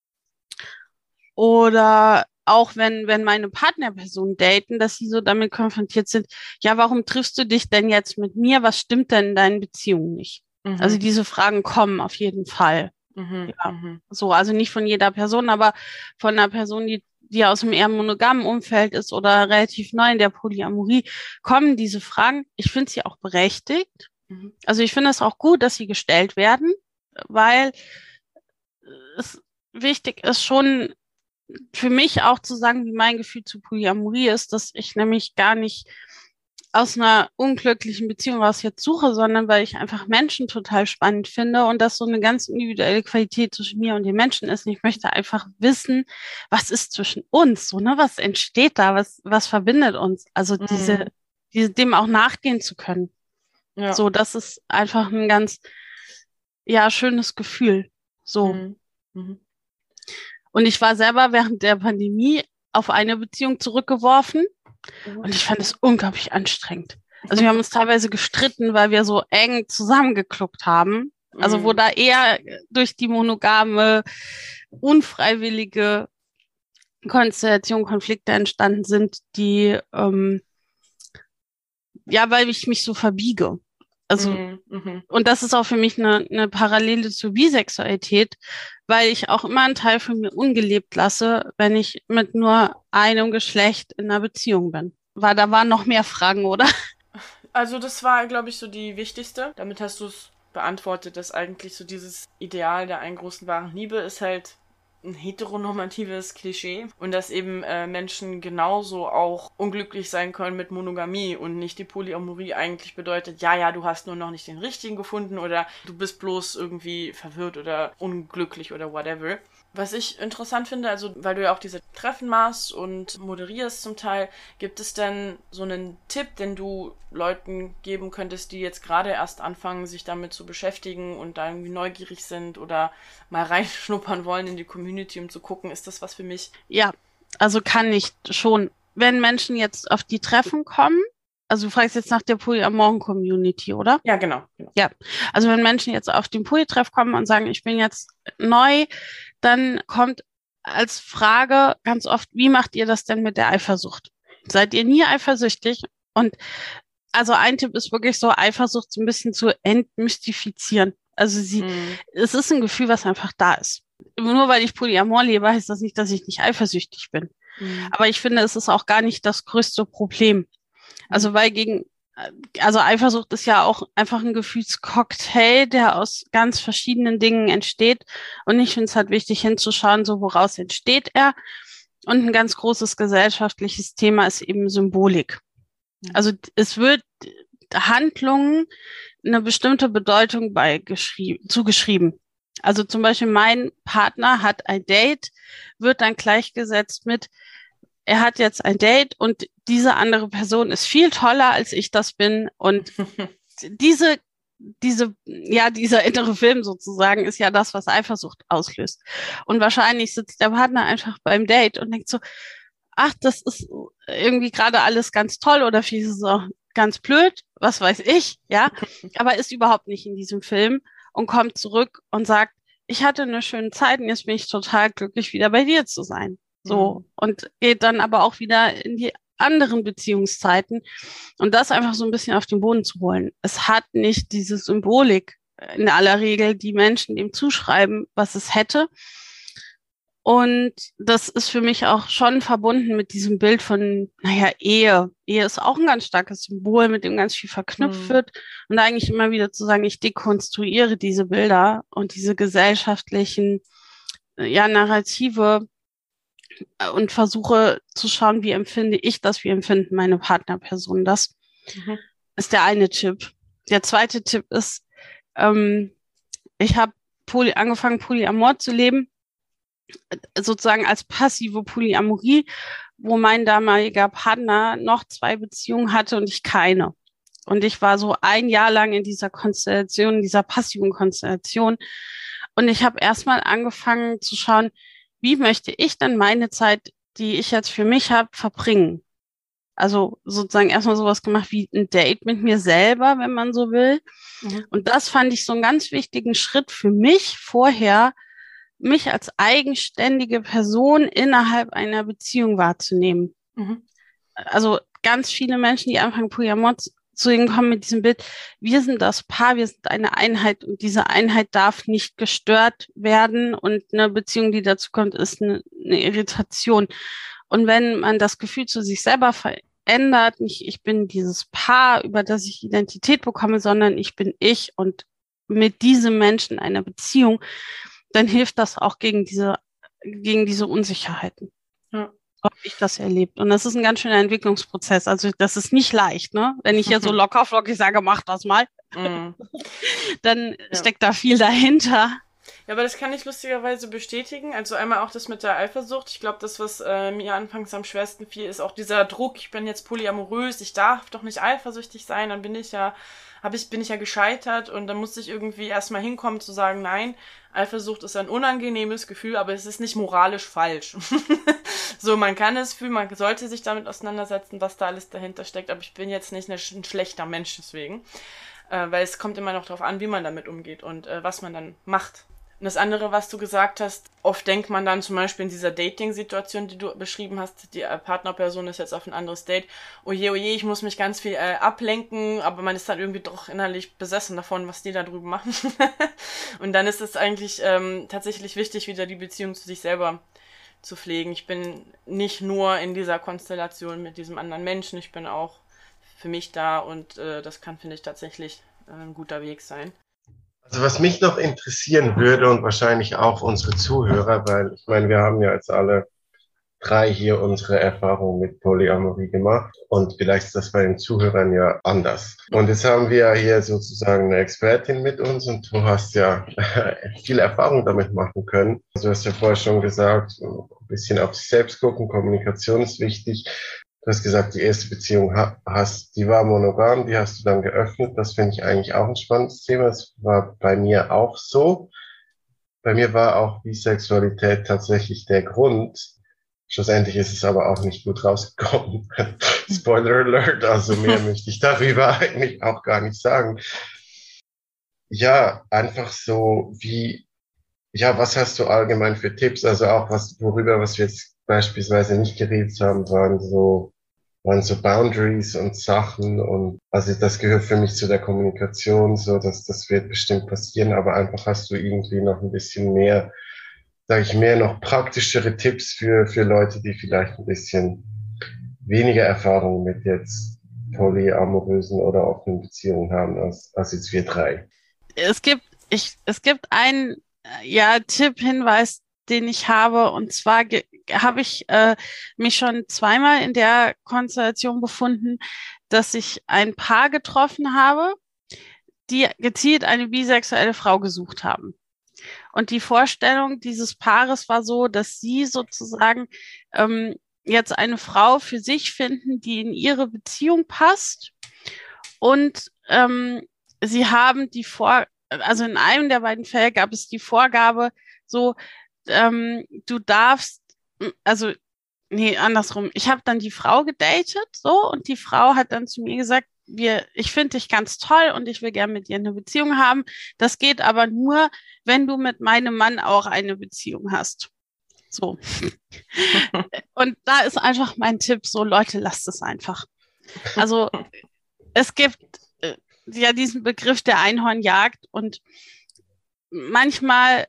Oder auch wenn, wenn meine Partnerpersonen daten, dass sie so damit konfrontiert sind, ja, warum triffst du dich denn jetzt mit mir? Was stimmt denn in deinen Beziehungen nicht? Mhm. Also diese Fragen kommen auf jeden Fall. Mhm. Ja, mhm. So, also nicht von jeder Person, aber von einer Person, die die aus dem eher monogamen Umfeld ist oder relativ neu in der Polyamorie, kommen diese Fragen. Ich finde sie auch berechtigt. Mhm. Also ich finde es auch gut, dass sie gestellt werden, weil es wichtig ist schon für mich auch zu sagen, wie mein Gefühl zu Polyamorie ist, dass ich nämlich gar nicht aus einer unglücklichen Beziehung raus jetzt suche, sondern weil ich einfach Menschen total spannend finde und das so eine ganz individuelle Qualität zwischen mir und den Menschen ist. Und ich möchte einfach wissen, was ist zwischen uns, so, ne, was entsteht da, was, was verbindet uns? Also mhm. diese, diese, dem auch nachgehen zu können. Ja. So, das ist einfach ein ganz, ja, schönes Gefühl. So. Mhm. Mhm. Und ich war selber während der Pandemie auf eine Beziehung zurückgeworfen. Und ich fand es unglaublich anstrengend. Also wir haben uns teilweise gestritten, weil wir so eng zusammengekluckt haben. Also wo da eher durch die monogame, unfreiwillige Konstellation Konflikte entstanden sind, die, ähm, ja, weil ich mich so verbiege. Also, mhm. und das ist auch für mich eine, eine Parallele zur Bisexualität, weil ich auch immer einen Teil von mir ungelebt lasse, wenn ich mit nur einem Geschlecht in einer Beziehung bin. Weil da waren noch mehr Fragen, oder? Also das war, glaube ich, so die wichtigste. Damit hast du es beantwortet, dass eigentlich so dieses Ideal der einen großen wahren Liebe ist halt ein heteronormatives Klischee und dass eben äh, Menschen genauso auch unglücklich sein können mit Monogamie und nicht die Polyamorie eigentlich bedeutet, ja, ja, du hast nur noch nicht den richtigen gefunden oder du bist bloß irgendwie verwirrt oder unglücklich oder whatever. Was ich interessant finde, also weil du ja auch diese Treffen machst und moderierst zum Teil, gibt es denn so einen Tipp, den du Leuten geben könntest, die jetzt gerade erst anfangen, sich damit zu beschäftigen und da irgendwie neugierig sind oder mal reinschnuppern wollen in die Community, um zu gucken, ist das was für mich? Ja, also kann ich schon. Wenn Menschen jetzt auf die Treffen kommen, also du fragst jetzt nach der Polyamoren-Community, oder? Ja, genau, genau. Ja, also wenn Menschen jetzt auf den Poly-Treff kommen und sagen, ich bin jetzt neu, dann kommt als Frage ganz oft, wie macht ihr das denn mit der Eifersucht? Seid ihr nie eifersüchtig? Und also ein Tipp ist wirklich so, Eifersucht so ein bisschen zu entmystifizieren. Also sie, mm. es ist ein Gefühl, was einfach da ist. Nur weil ich Polyamor lebe, heißt das nicht, dass ich nicht eifersüchtig bin. Mm. Aber ich finde, es ist auch gar nicht das größte Problem. Also weil gegen, also Eifersucht ist ja auch einfach ein Gefühlscocktail, der aus ganz verschiedenen Dingen entsteht. Und ich finde es halt wichtig hinzuschauen, so woraus entsteht er. Und ein ganz großes gesellschaftliches Thema ist eben Symbolik. Also es wird Handlungen eine bestimmte Bedeutung beigeschrieben, zugeschrieben. Also zum Beispiel mein Partner hat ein Date, wird dann gleichgesetzt mit, er hat jetzt ein Date und diese andere Person ist viel toller, als ich das bin. Und diese, diese, ja, dieser innere Film sozusagen ist ja das, was Eifersucht auslöst. Und wahrscheinlich sitzt der Partner einfach beim Date und denkt so, ach, das ist irgendwie gerade alles ganz toll oder vielleicht ist es auch ganz blöd, was weiß ich, ja, aber ist überhaupt nicht in diesem Film und kommt zurück und sagt, ich hatte eine schöne Zeit und jetzt bin ich total glücklich, wieder bei dir zu sein. So, mhm. Und geht dann aber auch wieder in die anderen Beziehungszeiten und das einfach so ein bisschen auf den Boden zu holen. Es hat nicht diese Symbolik, in aller Regel die Menschen dem zuschreiben, was es hätte. Und das ist für mich auch schon verbunden mit diesem Bild von, naja, Ehe. Ehe ist auch ein ganz starkes Symbol, mit dem ganz viel verknüpft Mhm. wird. Und eigentlich immer wieder zu sagen, ich dekonstruiere diese Bilder und diese gesellschaftlichen, ja, Narrative äh, und versuche zu schauen, wie empfinde ich das, wie empfinden meine Partnerpersonen das, Mhm. ist der eine Tipp. Der zweite Tipp ist, ähm, ich habe poly angefangen, Polyamor zu leben, sozusagen als passive Polyamorie, wo mein damaliger Partner noch zwei Beziehungen hatte und ich keine. Und ich war so ein Jahr lang in dieser Konstellation, in dieser passiven Konstellation. Und ich habe erstmal angefangen zu schauen, wie möchte ich denn meine Zeit, die ich jetzt für mich habe, verbringen? Also sozusagen erstmal sowas gemacht wie ein Date mit mir selber, wenn man so will. Mhm. Und das fand ich so einen ganz wichtigen Schritt für mich vorher, mich als eigenständige Person innerhalb einer Beziehung wahrzunehmen. Mhm. Also ganz viele Menschen, die anfangen, Polyamor zu ihnen kommen mit diesem Bild, wir sind das Paar, wir sind eine Einheit und diese Einheit darf nicht gestört werden und eine Beziehung, die dazu kommt, ist eine, eine Irritation. Und wenn man das Gefühl zu sich selber verändert, nicht ich bin dieses Paar, über das ich Identität bekomme, sondern ich bin ich und mit diesem Menschen eine Beziehung, dann hilft das auch gegen diese, gegen diese Unsicherheiten. Ja. So habe ich das erlebt. Und das ist ein ganz schöner Entwicklungsprozess. Also das ist nicht leicht, ne? Wenn ich hier so locker flockig sage, mach das mal, Mhm. dann Ja. steckt da viel dahinter. Ja, aber das kann ich lustigerweise bestätigen. Also einmal auch das mit der Eifersucht. Ich glaube, das, was äh, mir anfangs am schwersten fiel, ist auch dieser Druck. Ich bin jetzt polyamorös, ich darf doch nicht eifersüchtig sein. Dann bin ich ja, hab ich, bin ich ja gescheitert und dann musste ich irgendwie erstmal hinkommen zu sagen, nein, Eifersucht ist ein unangenehmes Gefühl, aber es ist nicht moralisch falsch. So, man kann es fühlen, man sollte sich damit auseinandersetzen, was da alles dahinter steckt, aber ich bin jetzt nicht ein schlechter Mensch deswegen. Äh, weil es kommt immer noch darauf an, wie man damit umgeht und äh, was man dann macht. Und das andere, was du gesagt hast, oft denkt man dann zum Beispiel in dieser Dating-Situation, die du beschrieben hast, die äh, Partnerperson ist jetzt auf ein anderes Date, oje, oje, ich muss mich ganz viel äh, ablenken, aber man ist dann irgendwie doch innerlich besessen davon, was die da drüben machen. Und dann ist es eigentlich ähm, tatsächlich wichtig, wieder die Beziehung zu sich selber zu pflegen. Ich bin nicht nur in dieser Konstellation mit diesem anderen Menschen, ich bin auch für mich da und äh, das kann, finde ich, tatsächlich äh, ein guter Weg sein. Also was mich noch interessieren würde und wahrscheinlich auch unsere Zuhörer, weil ich meine, wir haben ja jetzt alle drei hier unsere Erfahrungen mit Polyamorie gemacht und vielleicht ist das bei den Zuhörern ja anders. Und jetzt haben wir hier sozusagen eine Expertin mit uns und du hast ja viel Erfahrung damit machen können. Also du hast ja vorher schon gesagt, ein bisschen auf sich selbst gucken, Kommunikation ist wichtig. Du hast gesagt, die erste Beziehung hast, die war monogam, die hast du dann geöffnet. Das finde ich eigentlich auch ein spannendes Thema. Das war bei mir auch so. Bei mir war auch Bisexualität tatsächlich der Grund. Schlussendlich ist es aber auch nicht gut rausgekommen. Spoiler alert, also mehr möchte ich darüber eigentlich auch gar nicht sagen. Ja, einfach so wie, ja, was hast du allgemein für Tipps? Also auch was, worüber, was wir jetzt beispielsweise nicht geredet haben, waren so, waren so Boundaries und Sachen und also das gehört für mich zu der Kommunikation, so dass das wird bestimmt passieren, aber einfach hast du irgendwie noch ein bisschen mehr, sage ich mehr noch praktischere Tipps für für Leute, die vielleicht ein bisschen weniger Erfahrung mit jetzt polyamorösen oder offenen Beziehungen haben als als jetzt wir drei. Es gibt ich es gibt einen ja Tipp, Hinweis, den ich habe. Und zwar habe ich äh, mich schon zweimal in der Konstellation befunden, dass ich ein Paar getroffen habe, die gezielt eine bisexuelle Frau gesucht haben. Und die Vorstellung dieses Paares war so, dass sie sozusagen ähm, jetzt eine Frau für sich finden, die in ihre Beziehung passt. Und ähm, sie haben die Vor, also in einem der beiden Fälle gab es die Vorgabe, so, ähm, du darfst, also, nee, andersrum. Ich habe dann die Frau gedatet, so, und die Frau hat dann zu mir gesagt, wir, ich finde dich ganz toll und ich will gerne mit dir eine Beziehung haben. Das geht aber nur, wenn du mit meinem Mann auch eine Beziehung hast. So. Und da ist einfach mein Tipp, so, Leute, lasst es einfach. Also, es gibt, ja diesen Begriff der Einhornjagd und manchmal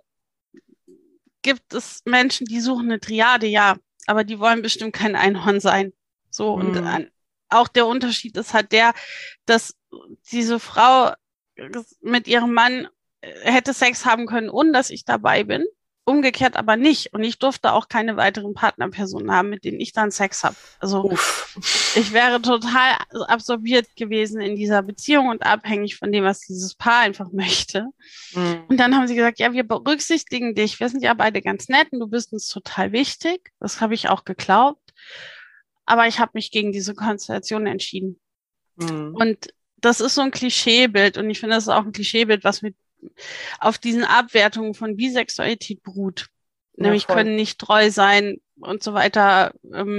gibt es Menschen, die suchen eine Triade, ja, aber die wollen bestimmt kein Einhorn sein. So, und Mhm. an, auch der Unterschied ist halt der, dass diese Frau mit ihrem Mann hätte Sex haben können, ohne dass ich dabei bin. Umgekehrt aber nicht. Und ich durfte auch keine weiteren Partnerpersonen haben, mit denen ich dann Sex habe. Also Uff. ich wäre total absorbiert gewesen in dieser Beziehung und abhängig von dem, was dieses Paar einfach möchte. Mhm. Und dann haben sie gesagt, ja, wir berücksichtigen dich. Wir sind ja beide ganz nett und du bist uns total wichtig. Das habe ich auch geglaubt. Aber ich habe mich gegen diese Konstellation entschieden. Mhm. Und das ist so ein Klischeebild. Und ich finde, das ist auch ein Klischeebild, was mit auf diesen Abwertungen von Bisexualität beruht. Ja, Nämlich voll. können nicht treu sein und so weiter.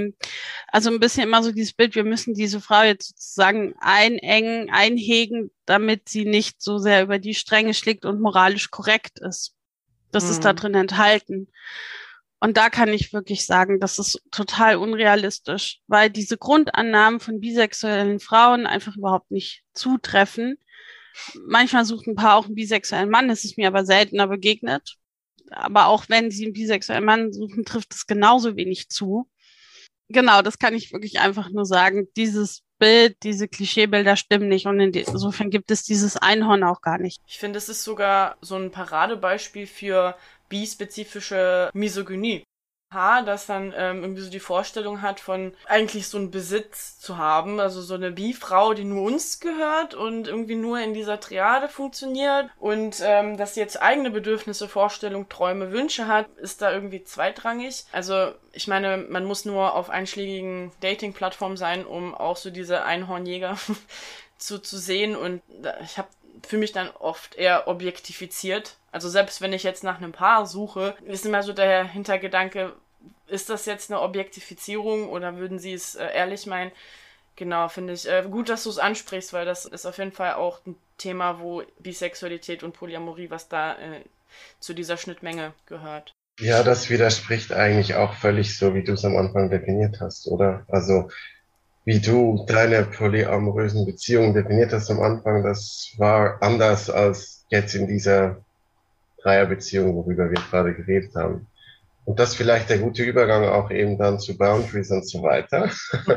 Also ein bisschen immer so dieses Bild, wir müssen diese Frau jetzt sozusagen einengen, einhegen, damit sie nicht so sehr über die Stränge schlägt und moralisch korrekt ist. Das Mhm. ist da drin enthalten. Und da kann ich wirklich sagen, das ist total unrealistisch, weil diese Grundannahmen von bisexuellen Frauen einfach überhaupt nicht zutreffen. Manchmal sucht ein Paar auch einen bisexuellen Mann, das ist mir aber seltener begegnet. Aber auch wenn sie einen bisexuellen Mann suchen, trifft es genauso wenig zu. Genau, das kann ich wirklich einfach nur sagen. Dieses Bild, diese Klischeebilder stimmen nicht und insofern gibt es dieses Einhorn auch gar nicht. Ich finde, es ist sogar so ein Paradebeispiel für bispezifische Misogynie. Paar, das dann ähm, irgendwie so die Vorstellung hat von eigentlich so einen Besitz zu haben, also so eine Bi-Frau, die nur uns gehört und irgendwie nur in dieser Triade funktioniert und ähm, dass sie jetzt eigene Bedürfnisse, Vorstellungen, Träume, Wünsche hat, ist da irgendwie zweitrangig. Also ich meine, man muss nur auf einschlägigen Dating-Plattformen sein, um auch so diese Einhornjäger zu, zu sehen und ich habe für mich dann oft eher objektifiziert. Also selbst wenn ich jetzt nach einem Paar suche, ist immer so der Hintergedanke, ist das jetzt eine Objektifizierung oder würden sie es äh, ehrlich meinen? Genau, finde ich äh, gut, dass du es ansprichst, weil das ist auf jeden Fall auch ein Thema, wo Bisexualität und Polyamorie, was da äh, zu dieser Schnittmenge gehört. Ja, das widerspricht eigentlich auch völlig so, wie du es am Anfang definiert hast, oder? Also wie du deine polyamorösen Beziehungen definiert hast am Anfang, das war anders als jetzt in dieser Dreierbeziehung, worüber wir gerade geredet haben. Und das vielleicht der gute Übergang auch eben dann zu Boundaries und so weiter.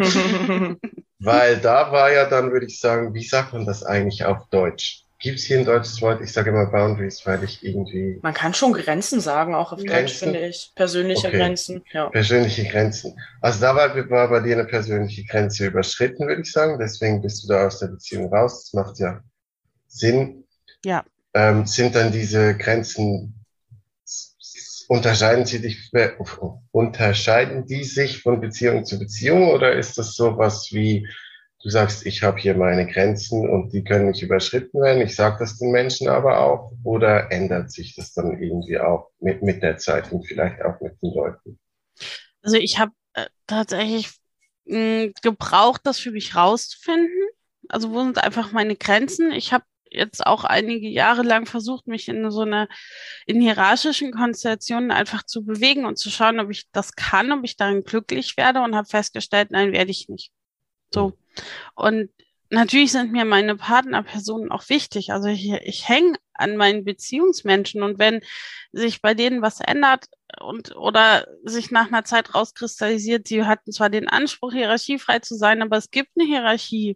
Weil da war ja dann, würde ich sagen, wie sagt man das eigentlich auf Deutsch? Gibt es hier ein deutsches Wort? Ich sage immer Boundaries, weil ich irgendwie... Man kann schon Grenzen sagen, auch auf Grenzen? Deutsch, finde ich. Persönliche Okay. Grenzen, ja. Persönliche Grenzen. Also da war, war bei dir eine persönliche Grenze überschritten, würde ich sagen. Deswegen bist du da aus der Beziehung raus. Das macht ja Sinn. Ja. Ähm, sind dann diese Grenzen, unterscheiden sie dich, unterscheiden die sich von Beziehung zu Beziehung oder ist das sowas wie, du sagst, ich habe hier meine Grenzen und die können nicht überschritten werden, ich sage das den Menschen aber auch, oder ändert sich das dann irgendwie auch mit, mit der Zeit und vielleicht auch mit den Leuten? Also ich habe äh, tatsächlich mh, gebraucht, das für mich rauszufinden. Also wo sind einfach meine Grenzen? Ich habe jetzt auch einige Jahre lang versucht, mich in so eine in hierarchischen Konstellationen einfach zu bewegen und zu schauen, ob ich das kann, ob ich darin glücklich werde und habe festgestellt, nein, werde ich nicht. So. Und natürlich sind mir meine Partnerpersonen auch wichtig. Also ich, ich hänge an meinen Beziehungsmenschen und wenn sich bei denen was ändert und oder sich nach einer Zeit rauskristallisiert, sie hatten zwar den Anspruch, hierarchiefrei zu sein, aber es gibt eine Hierarchie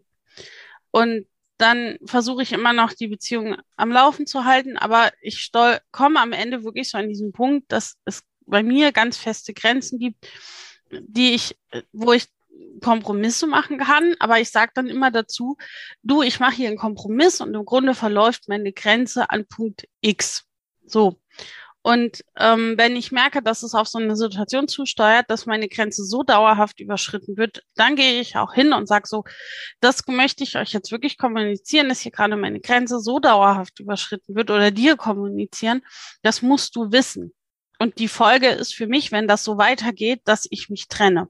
und dann versuche ich immer noch die Beziehung am Laufen zu halten, aber ich stol- komme am Ende wirklich so an diesen Punkt, dass es bei mir ganz feste Grenzen gibt, die ich, wo ich Kompromisse machen kann, aber ich sage dann immer dazu, du, ich mache hier einen Kompromiss und im Grunde verläuft meine Grenze an Punkt X. So. Und ähm, wenn ich merke, dass es auf so eine Situation zusteuert, dass meine Grenze so dauerhaft überschritten wird, dann gehe ich auch hin und sage so, das möchte ich euch jetzt wirklich kommunizieren, dass hier gerade meine Grenze so dauerhaft überschritten wird oder dir kommunizieren, das musst du wissen. Und die Folge ist für mich, wenn das so weitergeht, dass ich mich trenne.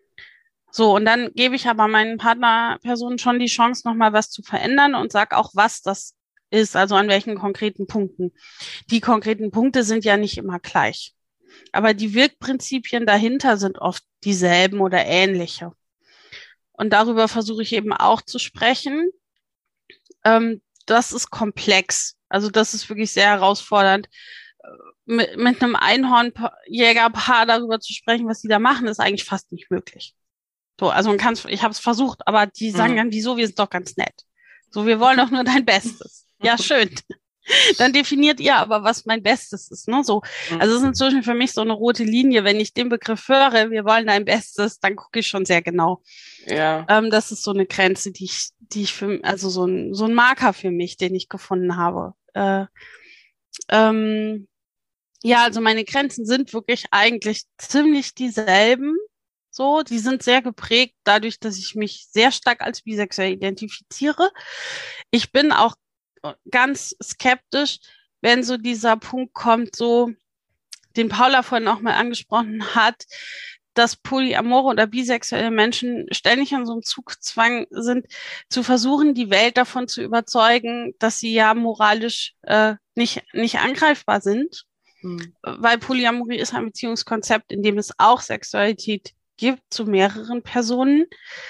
So, und dann gebe ich aber meinen Partnerpersonen schon die Chance, nochmal was zu verändern und sage auch, was das ist, also an welchen konkreten Punkten. Die konkreten Punkte sind ja nicht immer gleich. Aber die Wirkprinzipien dahinter sind oft dieselben oder ähnliche. Und darüber versuche ich eben auch zu sprechen. ähm, das ist komplex. Also das ist wirklich sehr herausfordernd. Mit, mit einem Einhornjägerpaar darüber zu sprechen, was die da machen, ist eigentlich fast nicht möglich. So, also man kann ich habe es versucht, aber die sagen Mhm. dann, wieso, wir sind doch ganz nett. So, wir wollen doch nur dein Bestes. Ja, schön. Dann definiert ihr aber, was mein Bestes ist, ne? So, also es ist inzwischen für mich so eine rote Linie. Wenn ich den Begriff höre, wir wollen dein Bestes, dann gucke ich schon sehr genau. Ja. Ähm, das ist so eine Grenze, die ich, die ich für, also so ein, so ein Marker für mich, den ich gefunden habe. Äh, ähm, ja, also meine Grenzen sind wirklich eigentlich ziemlich dieselben. So, die sind sehr geprägt dadurch, dass ich mich sehr stark als bisexuell identifiziere. Ich bin auch ganz skeptisch, wenn so dieser Punkt kommt, so, den Paula vorhin auch mal angesprochen hat, dass polyamore oder bisexuelle Menschen ständig an so einem Zugzwang sind, zu versuchen, die Welt davon zu überzeugen, dass sie ja moralisch äh, nicht, nicht angreifbar sind. Mhm. Weil Polyamorie ist ein Beziehungskonzept, in dem es auch Sexualität gibt zu mehreren Personen.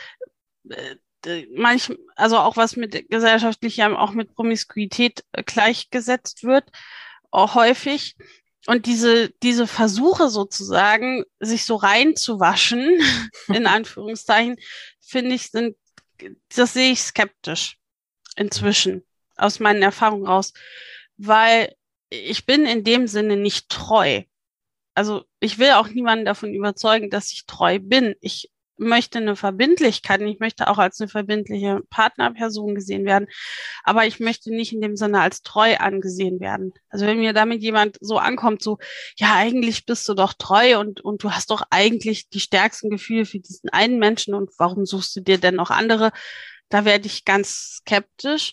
Manch, also auch was mit gesellschaftlichem, auch mit Promiskuität gleichgesetzt wird, auch häufig. Und diese, diese Versuche sozusagen, sich so reinzuwaschen, in Anführungszeichen, finde ich, sind, das sehe ich skeptisch inzwischen, aus meinen Erfahrungen raus, weil ich bin in dem Sinne nicht treu. Also ich will auch niemanden davon überzeugen, dass ich treu bin. Ich möchte eine Verbindlichkeit und ich möchte auch als eine verbindliche Partnerperson gesehen werden, aber ich möchte nicht in dem Sinne als treu angesehen werden. Also wenn mir damit jemand so ankommt, so, ja, eigentlich bist du doch treu und, und du hast doch eigentlich die stärksten Gefühle für diesen einen Menschen und warum suchst du dir denn noch andere? Da werde ich ganz skeptisch.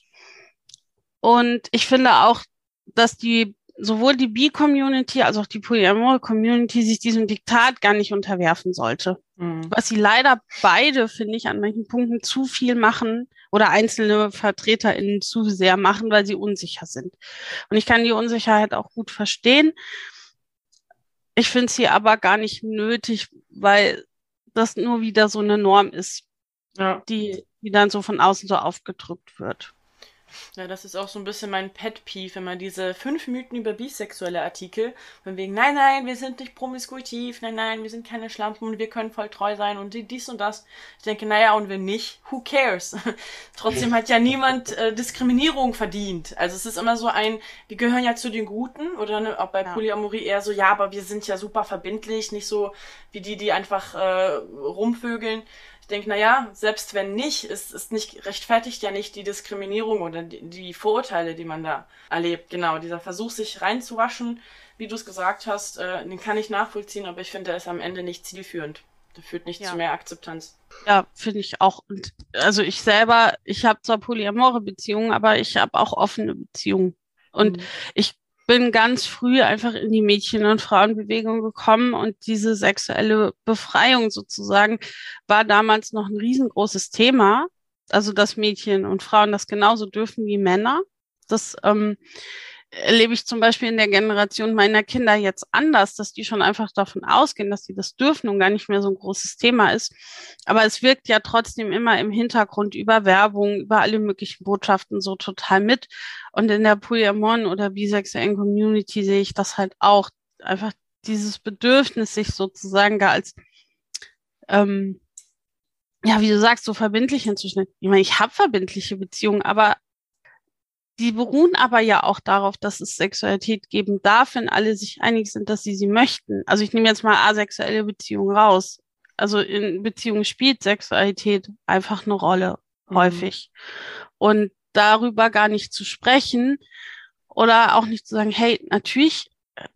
Und ich finde auch, dass die sowohl die Bi-Community als auch die Polyamore-Community sich diesem Diktat gar nicht unterwerfen sollte. Mhm. Was sie leider beide, finde ich, an manchen Punkten zu viel machen oder einzelne VertreterInnen zu sehr machen, weil sie unsicher sind. Und ich kann die Unsicherheit auch gut verstehen. Ich finde sie aber gar nicht nötig, weil das nur wieder so eine Norm ist, ja, die, die dann so von außen so aufgedrückt wird. Ja, das ist auch so ein bisschen mein Pet-Peeve, wenn man diese fünf Mythen über bisexuelle Artikel, von wegen, nein, nein, wir sind nicht promiskuitiv, nein, nein, wir sind keine Schlampen und wir können voll treu sein und dies und das. Ich denke, naja, und wenn nicht, who cares? Trotzdem hat ja niemand äh, Diskriminierung verdient. Also es ist immer so ein, wir gehören ja zu den Guten, oder ne, auch bei ja. Polyamorie eher so, ja, aber wir sind ja super verbindlich, nicht so wie die, die einfach äh, rumvögeln. Ich denke, naja, selbst wenn nicht, ist ist nicht rechtfertigt ja nicht die Diskriminierung oder die, die Vorurteile, die man da erlebt. Genau, dieser Versuch, sich reinzuwaschen, wie du es gesagt hast, äh, den kann ich nachvollziehen, aber ich finde, er ist am Ende nicht zielführend. Der führt nicht ja. zu mehr Akzeptanz. Ja, finde ich auch. Und also ich selber, ich habe zwar polyamore Beziehungen, aber ich habe auch offene Beziehungen. Und mhm. ich bin ganz früh einfach in die Mädchen- und Frauenbewegung gekommen und diese sexuelle Befreiung sozusagen war damals noch ein riesengroßes Thema. Also, dass Mädchen und Frauen das genauso dürfen wie Männer. Das ähm, erlebe ich zum Beispiel in der Generation meiner Kinder jetzt anders, dass die schon einfach davon ausgehen, dass sie das dürfen und gar nicht mehr so ein großes Thema ist. Aber es wirkt ja trotzdem immer im Hintergrund über Werbung, über alle möglichen Botschaften so total mit. Und in der polyamoren oder bisexuellen Community sehe ich das halt auch. Einfach dieses Bedürfnis, sich sozusagen da als, ähm, ja, wie du sagst, so verbindlich hinzustellen. Ich meine, ich habe verbindliche Beziehungen, aber die beruhen aber ja auch darauf, dass es Sexualität geben darf, wenn alle sich einig sind, dass sie sie möchten. Also ich nehme jetzt mal asexuelle Beziehungen raus. Also in Beziehungen spielt Sexualität einfach eine Rolle, mhm. häufig. Und darüber gar nicht zu sprechen oder auch nicht zu sagen, hey, natürlich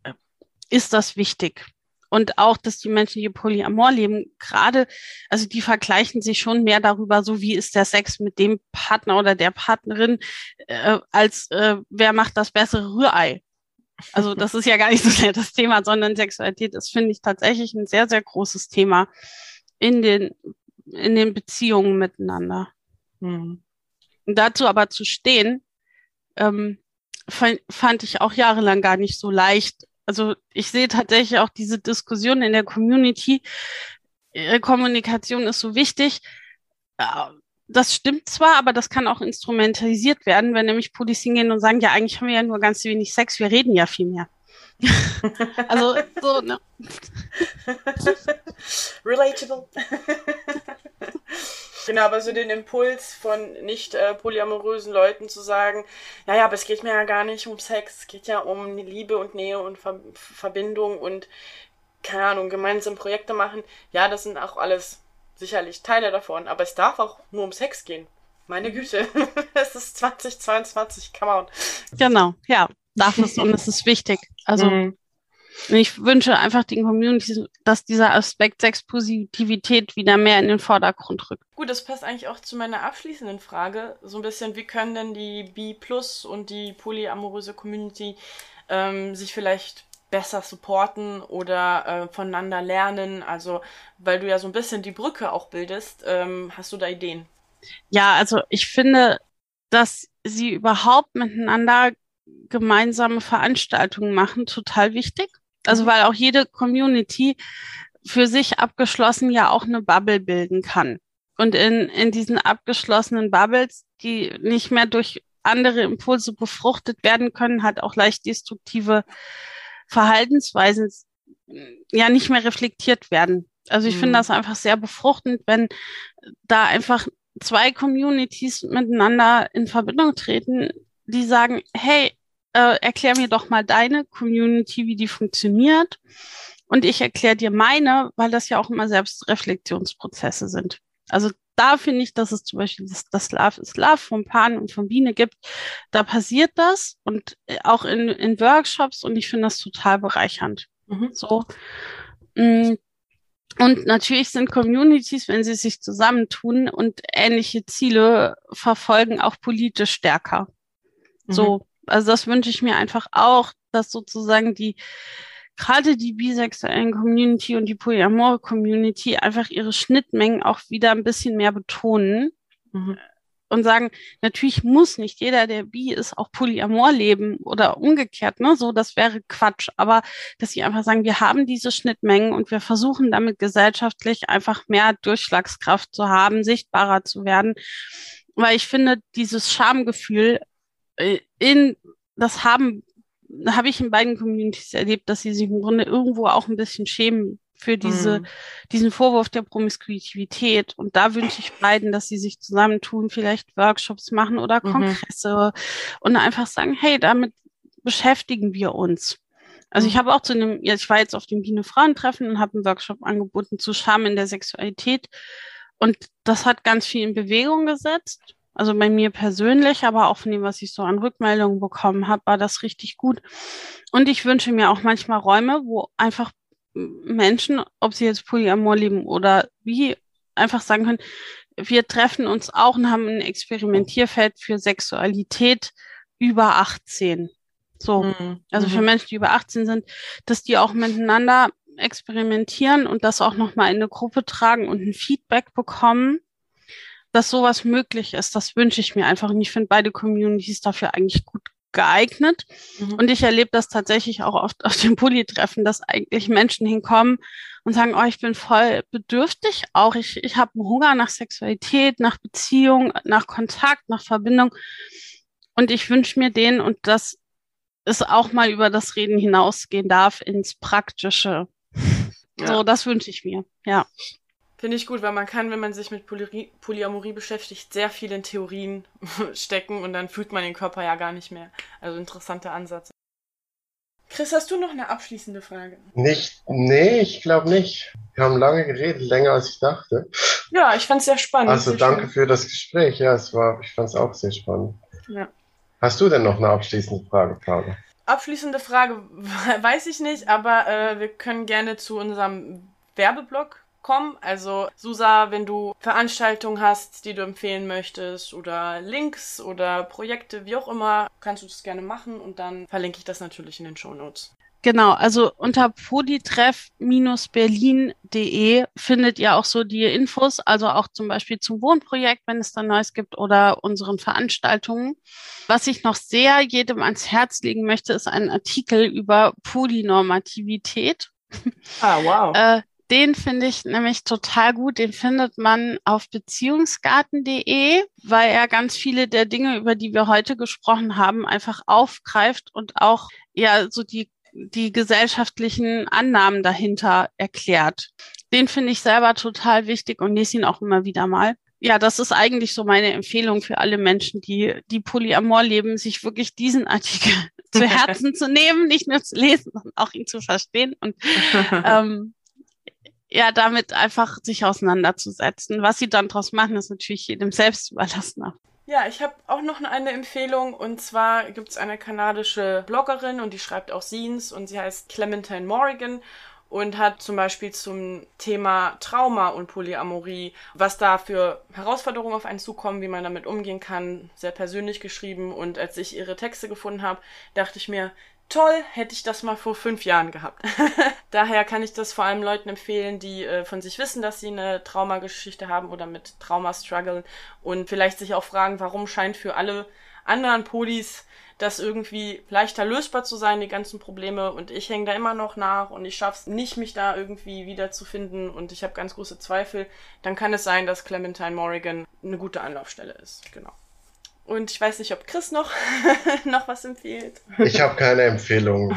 ist das wichtig. Und auch, dass die Menschen, die Polyamor leben, gerade, also die vergleichen sich schon mehr darüber, so wie ist der Sex mit dem Partner oder der Partnerin, äh, als äh, wer macht das bessere Rührei. Also das ist ja gar nicht so sehr das Thema, sondern Sexualität ist, finde ich, tatsächlich ein sehr, sehr großes Thema in den, in den Beziehungen miteinander. Mhm. Und dazu aber zu stehen, ähm, fand, fand ich auch jahrelang gar nicht so leicht. Also ich sehe tatsächlich auch diese Diskussion in der Community. Kommunikation ist so wichtig. das stimmt zwar, aber das kann auch instrumentalisiert werden, wenn nämlich Pullis hingehen und sagen, ja, eigentlich haben wir ja nur ganz wenig Sex, wir reden ja viel mehr. Also so, ne? Relatable. Genau, aber so den Impuls von nicht äh, polyamorösen Leuten zu sagen, ja, ja, aber es geht mir ja gar nicht um Sex, es geht ja um Liebe und Nähe und Ver- Verbindung und, keine Ahnung, gemeinsam Projekte machen. Ja, das sind auch alles sicherlich Teile davon, aber es darf auch nur um Sex gehen. Meine Güte, es ist zwanzig zweiundzwanzig, come on. Genau, ja, darf es und es ist wichtig. Also Mhm. ich wünsche einfach den Communities, dass dieser Aspekt Sexpositivität wieder mehr in den Vordergrund rückt. Gut, das passt eigentlich auch zu meiner abschließenden Frage. So ein bisschen, wie können denn die B plus und die polyamoröse Community ähm, sich vielleicht besser supporten oder äh, voneinander lernen? Also, weil du ja so ein bisschen die Brücke auch bildest, ähm, hast du da Ideen? Ja, also ich finde, dass sie überhaupt miteinander gemeinsame Veranstaltungen machen, total wichtig. Also Mhm. weil auch jede Community für sich abgeschlossen ja auch eine Bubble bilden kann. Und in, in diesen abgeschlossenen Bubbles, die nicht mehr durch andere Impulse befruchtet werden können, hat auch leicht destruktive Verhaltensweisen ja nicht mehr reflektiert werden. Also ich finde Mhm. das einfach sehr befruchtend, wenn da einfach zwei Communities miteinander in Verbindung treten, die sagen, hey, äh, erklär mir doch mal deine Community, wie die funktioniert. Und ich erkläre dir meine, weil das ja auch immer Selbstreflexionsprozesse sind. Also da finde ich, dass es zum Beispiel das, das Love is Love von Pan und von Biene gibt. Da passiert das und auch in, in Workshops und ich finde das total bereichernd. Mhm. So. Mh, und natürlich sind Communities, wenn sie sich zusammentun und ähnliche Ziele verfolgen, auch politisch stärker. Mhm. So, also das wünsche ich mir einfach auch, dass sozusagen die, gerade die bisexuellen Community und die polyamore Community einfach ihre Schnittmengen auch wieder ein bisschen mehr betonen. Mhm. Und sagen, natürlich muss nicht jeder, der bi ist, auch polyamor leben oder umgekehrt, ne? So, das wäre Quatsch. Aber dass sie einfach sagen, wir haben diese Schnittmengen und wir versuchen damit gesellschaftlich einfach mehr Durchschlagskraft zu haben, sichtbarer zu werden. Weil ich finde, dieses Schamgefühl äh, in, das haben, habe ich in beiden Communities erlebt, dass sie sich im Grunde irgendwo auch ein bisschen schämen für diese, Mhm. diesen Vorwurf der Promiskuität. Und da wünsche ich beiden, dass sie sich zusammentun, vielleicht Workshops machen oder Mhm. Kongresse und einfach sagen, hey, damit beschäftigen wir uns. Also ich Mhm. habe auch zu einem, ja, ich war jetzt auf dem Biene-Frauen-Treffen und habe einen Workshop angeboten zu Scham in der Sexualität. Und das hat ganz viel in Bewegung gesetzt. Also bei mir persönlich, aber auch von dem, was ich so an Rückmeldungen bekommen habe, war das richtig gut. Und ich wünsche mir auch manchmal Räume, wo einfach Menschen, ob sie jetzt Polyamor leben oder wie, einfach sagen können, wir treffen uns auch und haben ein Experimentierfeld für Sexualität über achtzehn. So, Mhm. also für Mhm. Menschen, die über achtzehn sind, dass die auch miteinander experimentieren und das auch nochmal in eine Gruppe tragen und ein Feedback bekommen, dass sowas möglich ist. Das wünsche ich mir einfach. Und ich finde beide Communities dafür eigentlich gut geeignet. Mhm. Und ich erlebe das tatsächlich auch oft auf den Pulli-Treffen, dass eigentlich Menschen hinkommen und sagen, oh, ich bin voll bedürftig auch. Ich, ich habe einen Hunger nach Sexualität, nach Beziehung, nach Kontakt, nach Verbindung. Und ich wünsche mir den und dass es auch mal über das Reden hinausgehen darf ins Praktische. Ja. So, das wünsche ich mir, ja. Finde ich gut, weil man kann, wenn man sich mit Poly- Polyamorie beschäftigt, sehr viel in Theorien stecken und dann fühlt man den Körper ja gar nicht mehr. Also interessanter Ansatz. Chris, hast du noch eine abschließende Frage? Nicht, nee, ich glaube nicht. Wir haben lange geredet, länger als ich dachte. Ja, ich fand es sehr spannend. Also sehr danke schön. für das Gespräch. Ja, es war, ich fand es auch sehr spannend. Ja. Hast du denn noch eine abschließende Frage, Paula? Abschließende Frage weiß ich nicht, aber äh, wir können gerne zu unserem Werbeblock kommen. Also Susa, wenn du Veranstaltungen hast, die du empfehlen möchtest oder Links oder Projekte, wie auch immer, kannst du das gerne machen und dann verlinke ich das natürlich in den Shownotes. Genau, also unter polytreff Berlin punkt de findet ihr auch so die Infos, also auch zum Beispiel zum Wohnprojekt, wenn es da Neues gibt oder unseren Veranstaltungen. Was ich noch sehr jedem ans Herz legen möchte, ist ein Artikel über Polynormativität. Ah, wow. Äh, Den finde ich nämlich total gut. Den findet man auf beziehungsgarten punkt de, weil er ganz viele der Dinge, über die wir heute gesprochen haben, einfach aufgreift und auch ja so die, die gesellschaftlichen Annahmen dahinter erklärt. Den finde ich selber total wichtig und lese ihn auch immer wieder mal. Ja, das ist eigentlich so meine Empfehlung für alle Menschen, die, die Polyamor leben, sich wirklich diesen Artikel zu Herzen zu nehmen, nicht nur zu lesen, sondern auch ihn zu verstehen und ähm, ja, damit einfach sich auseinanderzusetzen. Was sie dann draus machen, ist natürlich jedem selbst überlassen. Ja, ich habe auch noch eine Empfehlung, und zwar gibt es eine kanadische Bloggerin und die schreibt auch Zines und sie heißt Clementine Morrigan und hat zum Beispiel zum Thema Trauma und Polyamorie, was da für Herausforderungen auf einen zukommen, wie man damit umgehen kann, sehr persönlich geschrieben. Und als ich ihre Texte gefunden habe, dachte ich mir, toll, hätte ich das mal vor fünf Jahren gehabt. Daher kann ich das vor allem Leuten empfehlen, die äh, von sich wissen, dass sie eine Traumageschichte haben oder mit Trauma strugglen und vielleicht sich auch fragen, warum scheint für alle anderen Polis das irgendwie leichter lösbar zu sein, die ganzen Probleme, und ich hänge da immer noch nach und ich schaff's nicht, mich da irgendwie wiederzufinden und ich habe ganz große Zweifel, dann kann es sein, dass Clementine Morrigan eine gute Anlaufstelle ist. Genau. Und ich weiß nicht, ob Chris noch, noch was empfiehlt. Ich habe keine Empfehlung.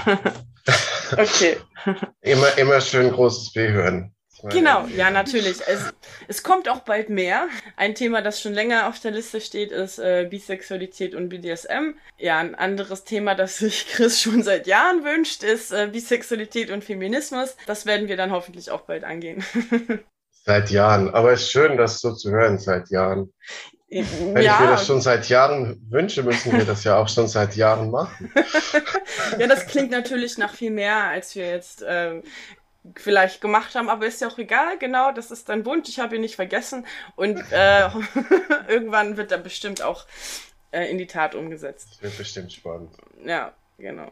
Okay. Immer, immer schön großes B hören. Genau, ja, natürlich. Es, es kommt auch bald mehr. Ein Thema, das schon länger auf der Liste steht, ist äh, Bisexualität und B D S M. Ja, ein anderes Thema, das sich Chris schon seit Jahren wünscht, ist äh, Bisexualität und Feminismus. Das werden wir dann hoffentlich auch bald angehen. Seit Jahren. Aber es ist schön, das so zu hören, seit Jahren. Wenn ja. ich mir das schon seit Jahren wünsche, müssen wir das ja auch schon seit Jahren machen. Ja, das klingt natürlich nach viel mehr, als wir jetzt äh, vielleicht gemacht haben, aber ist ja auch egal, genau, das ist dein Wunsch, ich habe ihn nicht vergessen und äh, irgendwann wird er bestimmt auch äh, in die Tat umgesetzt. Das wird bestimmt spannend. Ja, genau.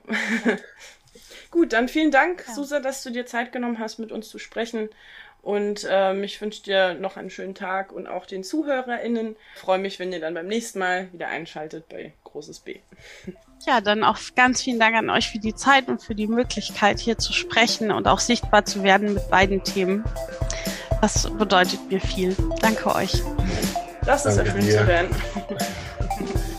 Gut, dann vielen Dank, ja. Susa, dass du dir Zeit genommen hast, mit uns zu sprechen. Und ähm, ich wünsche dir noch einen schönen Tag und auch den ZuhörerInnen. Ich freue mich, wenn ihr dann beim nächsten Mal wieder einschaltet bei Großes B. Ja, dann auch ganz vielen Dank an euch für die Zeit und für die Möglichkeit, hier zu sprechen und auch sichtbar zu werden mit beiden Themen. Das bedeutet mir viel. Danke euch. Das ist ja schön zu hören.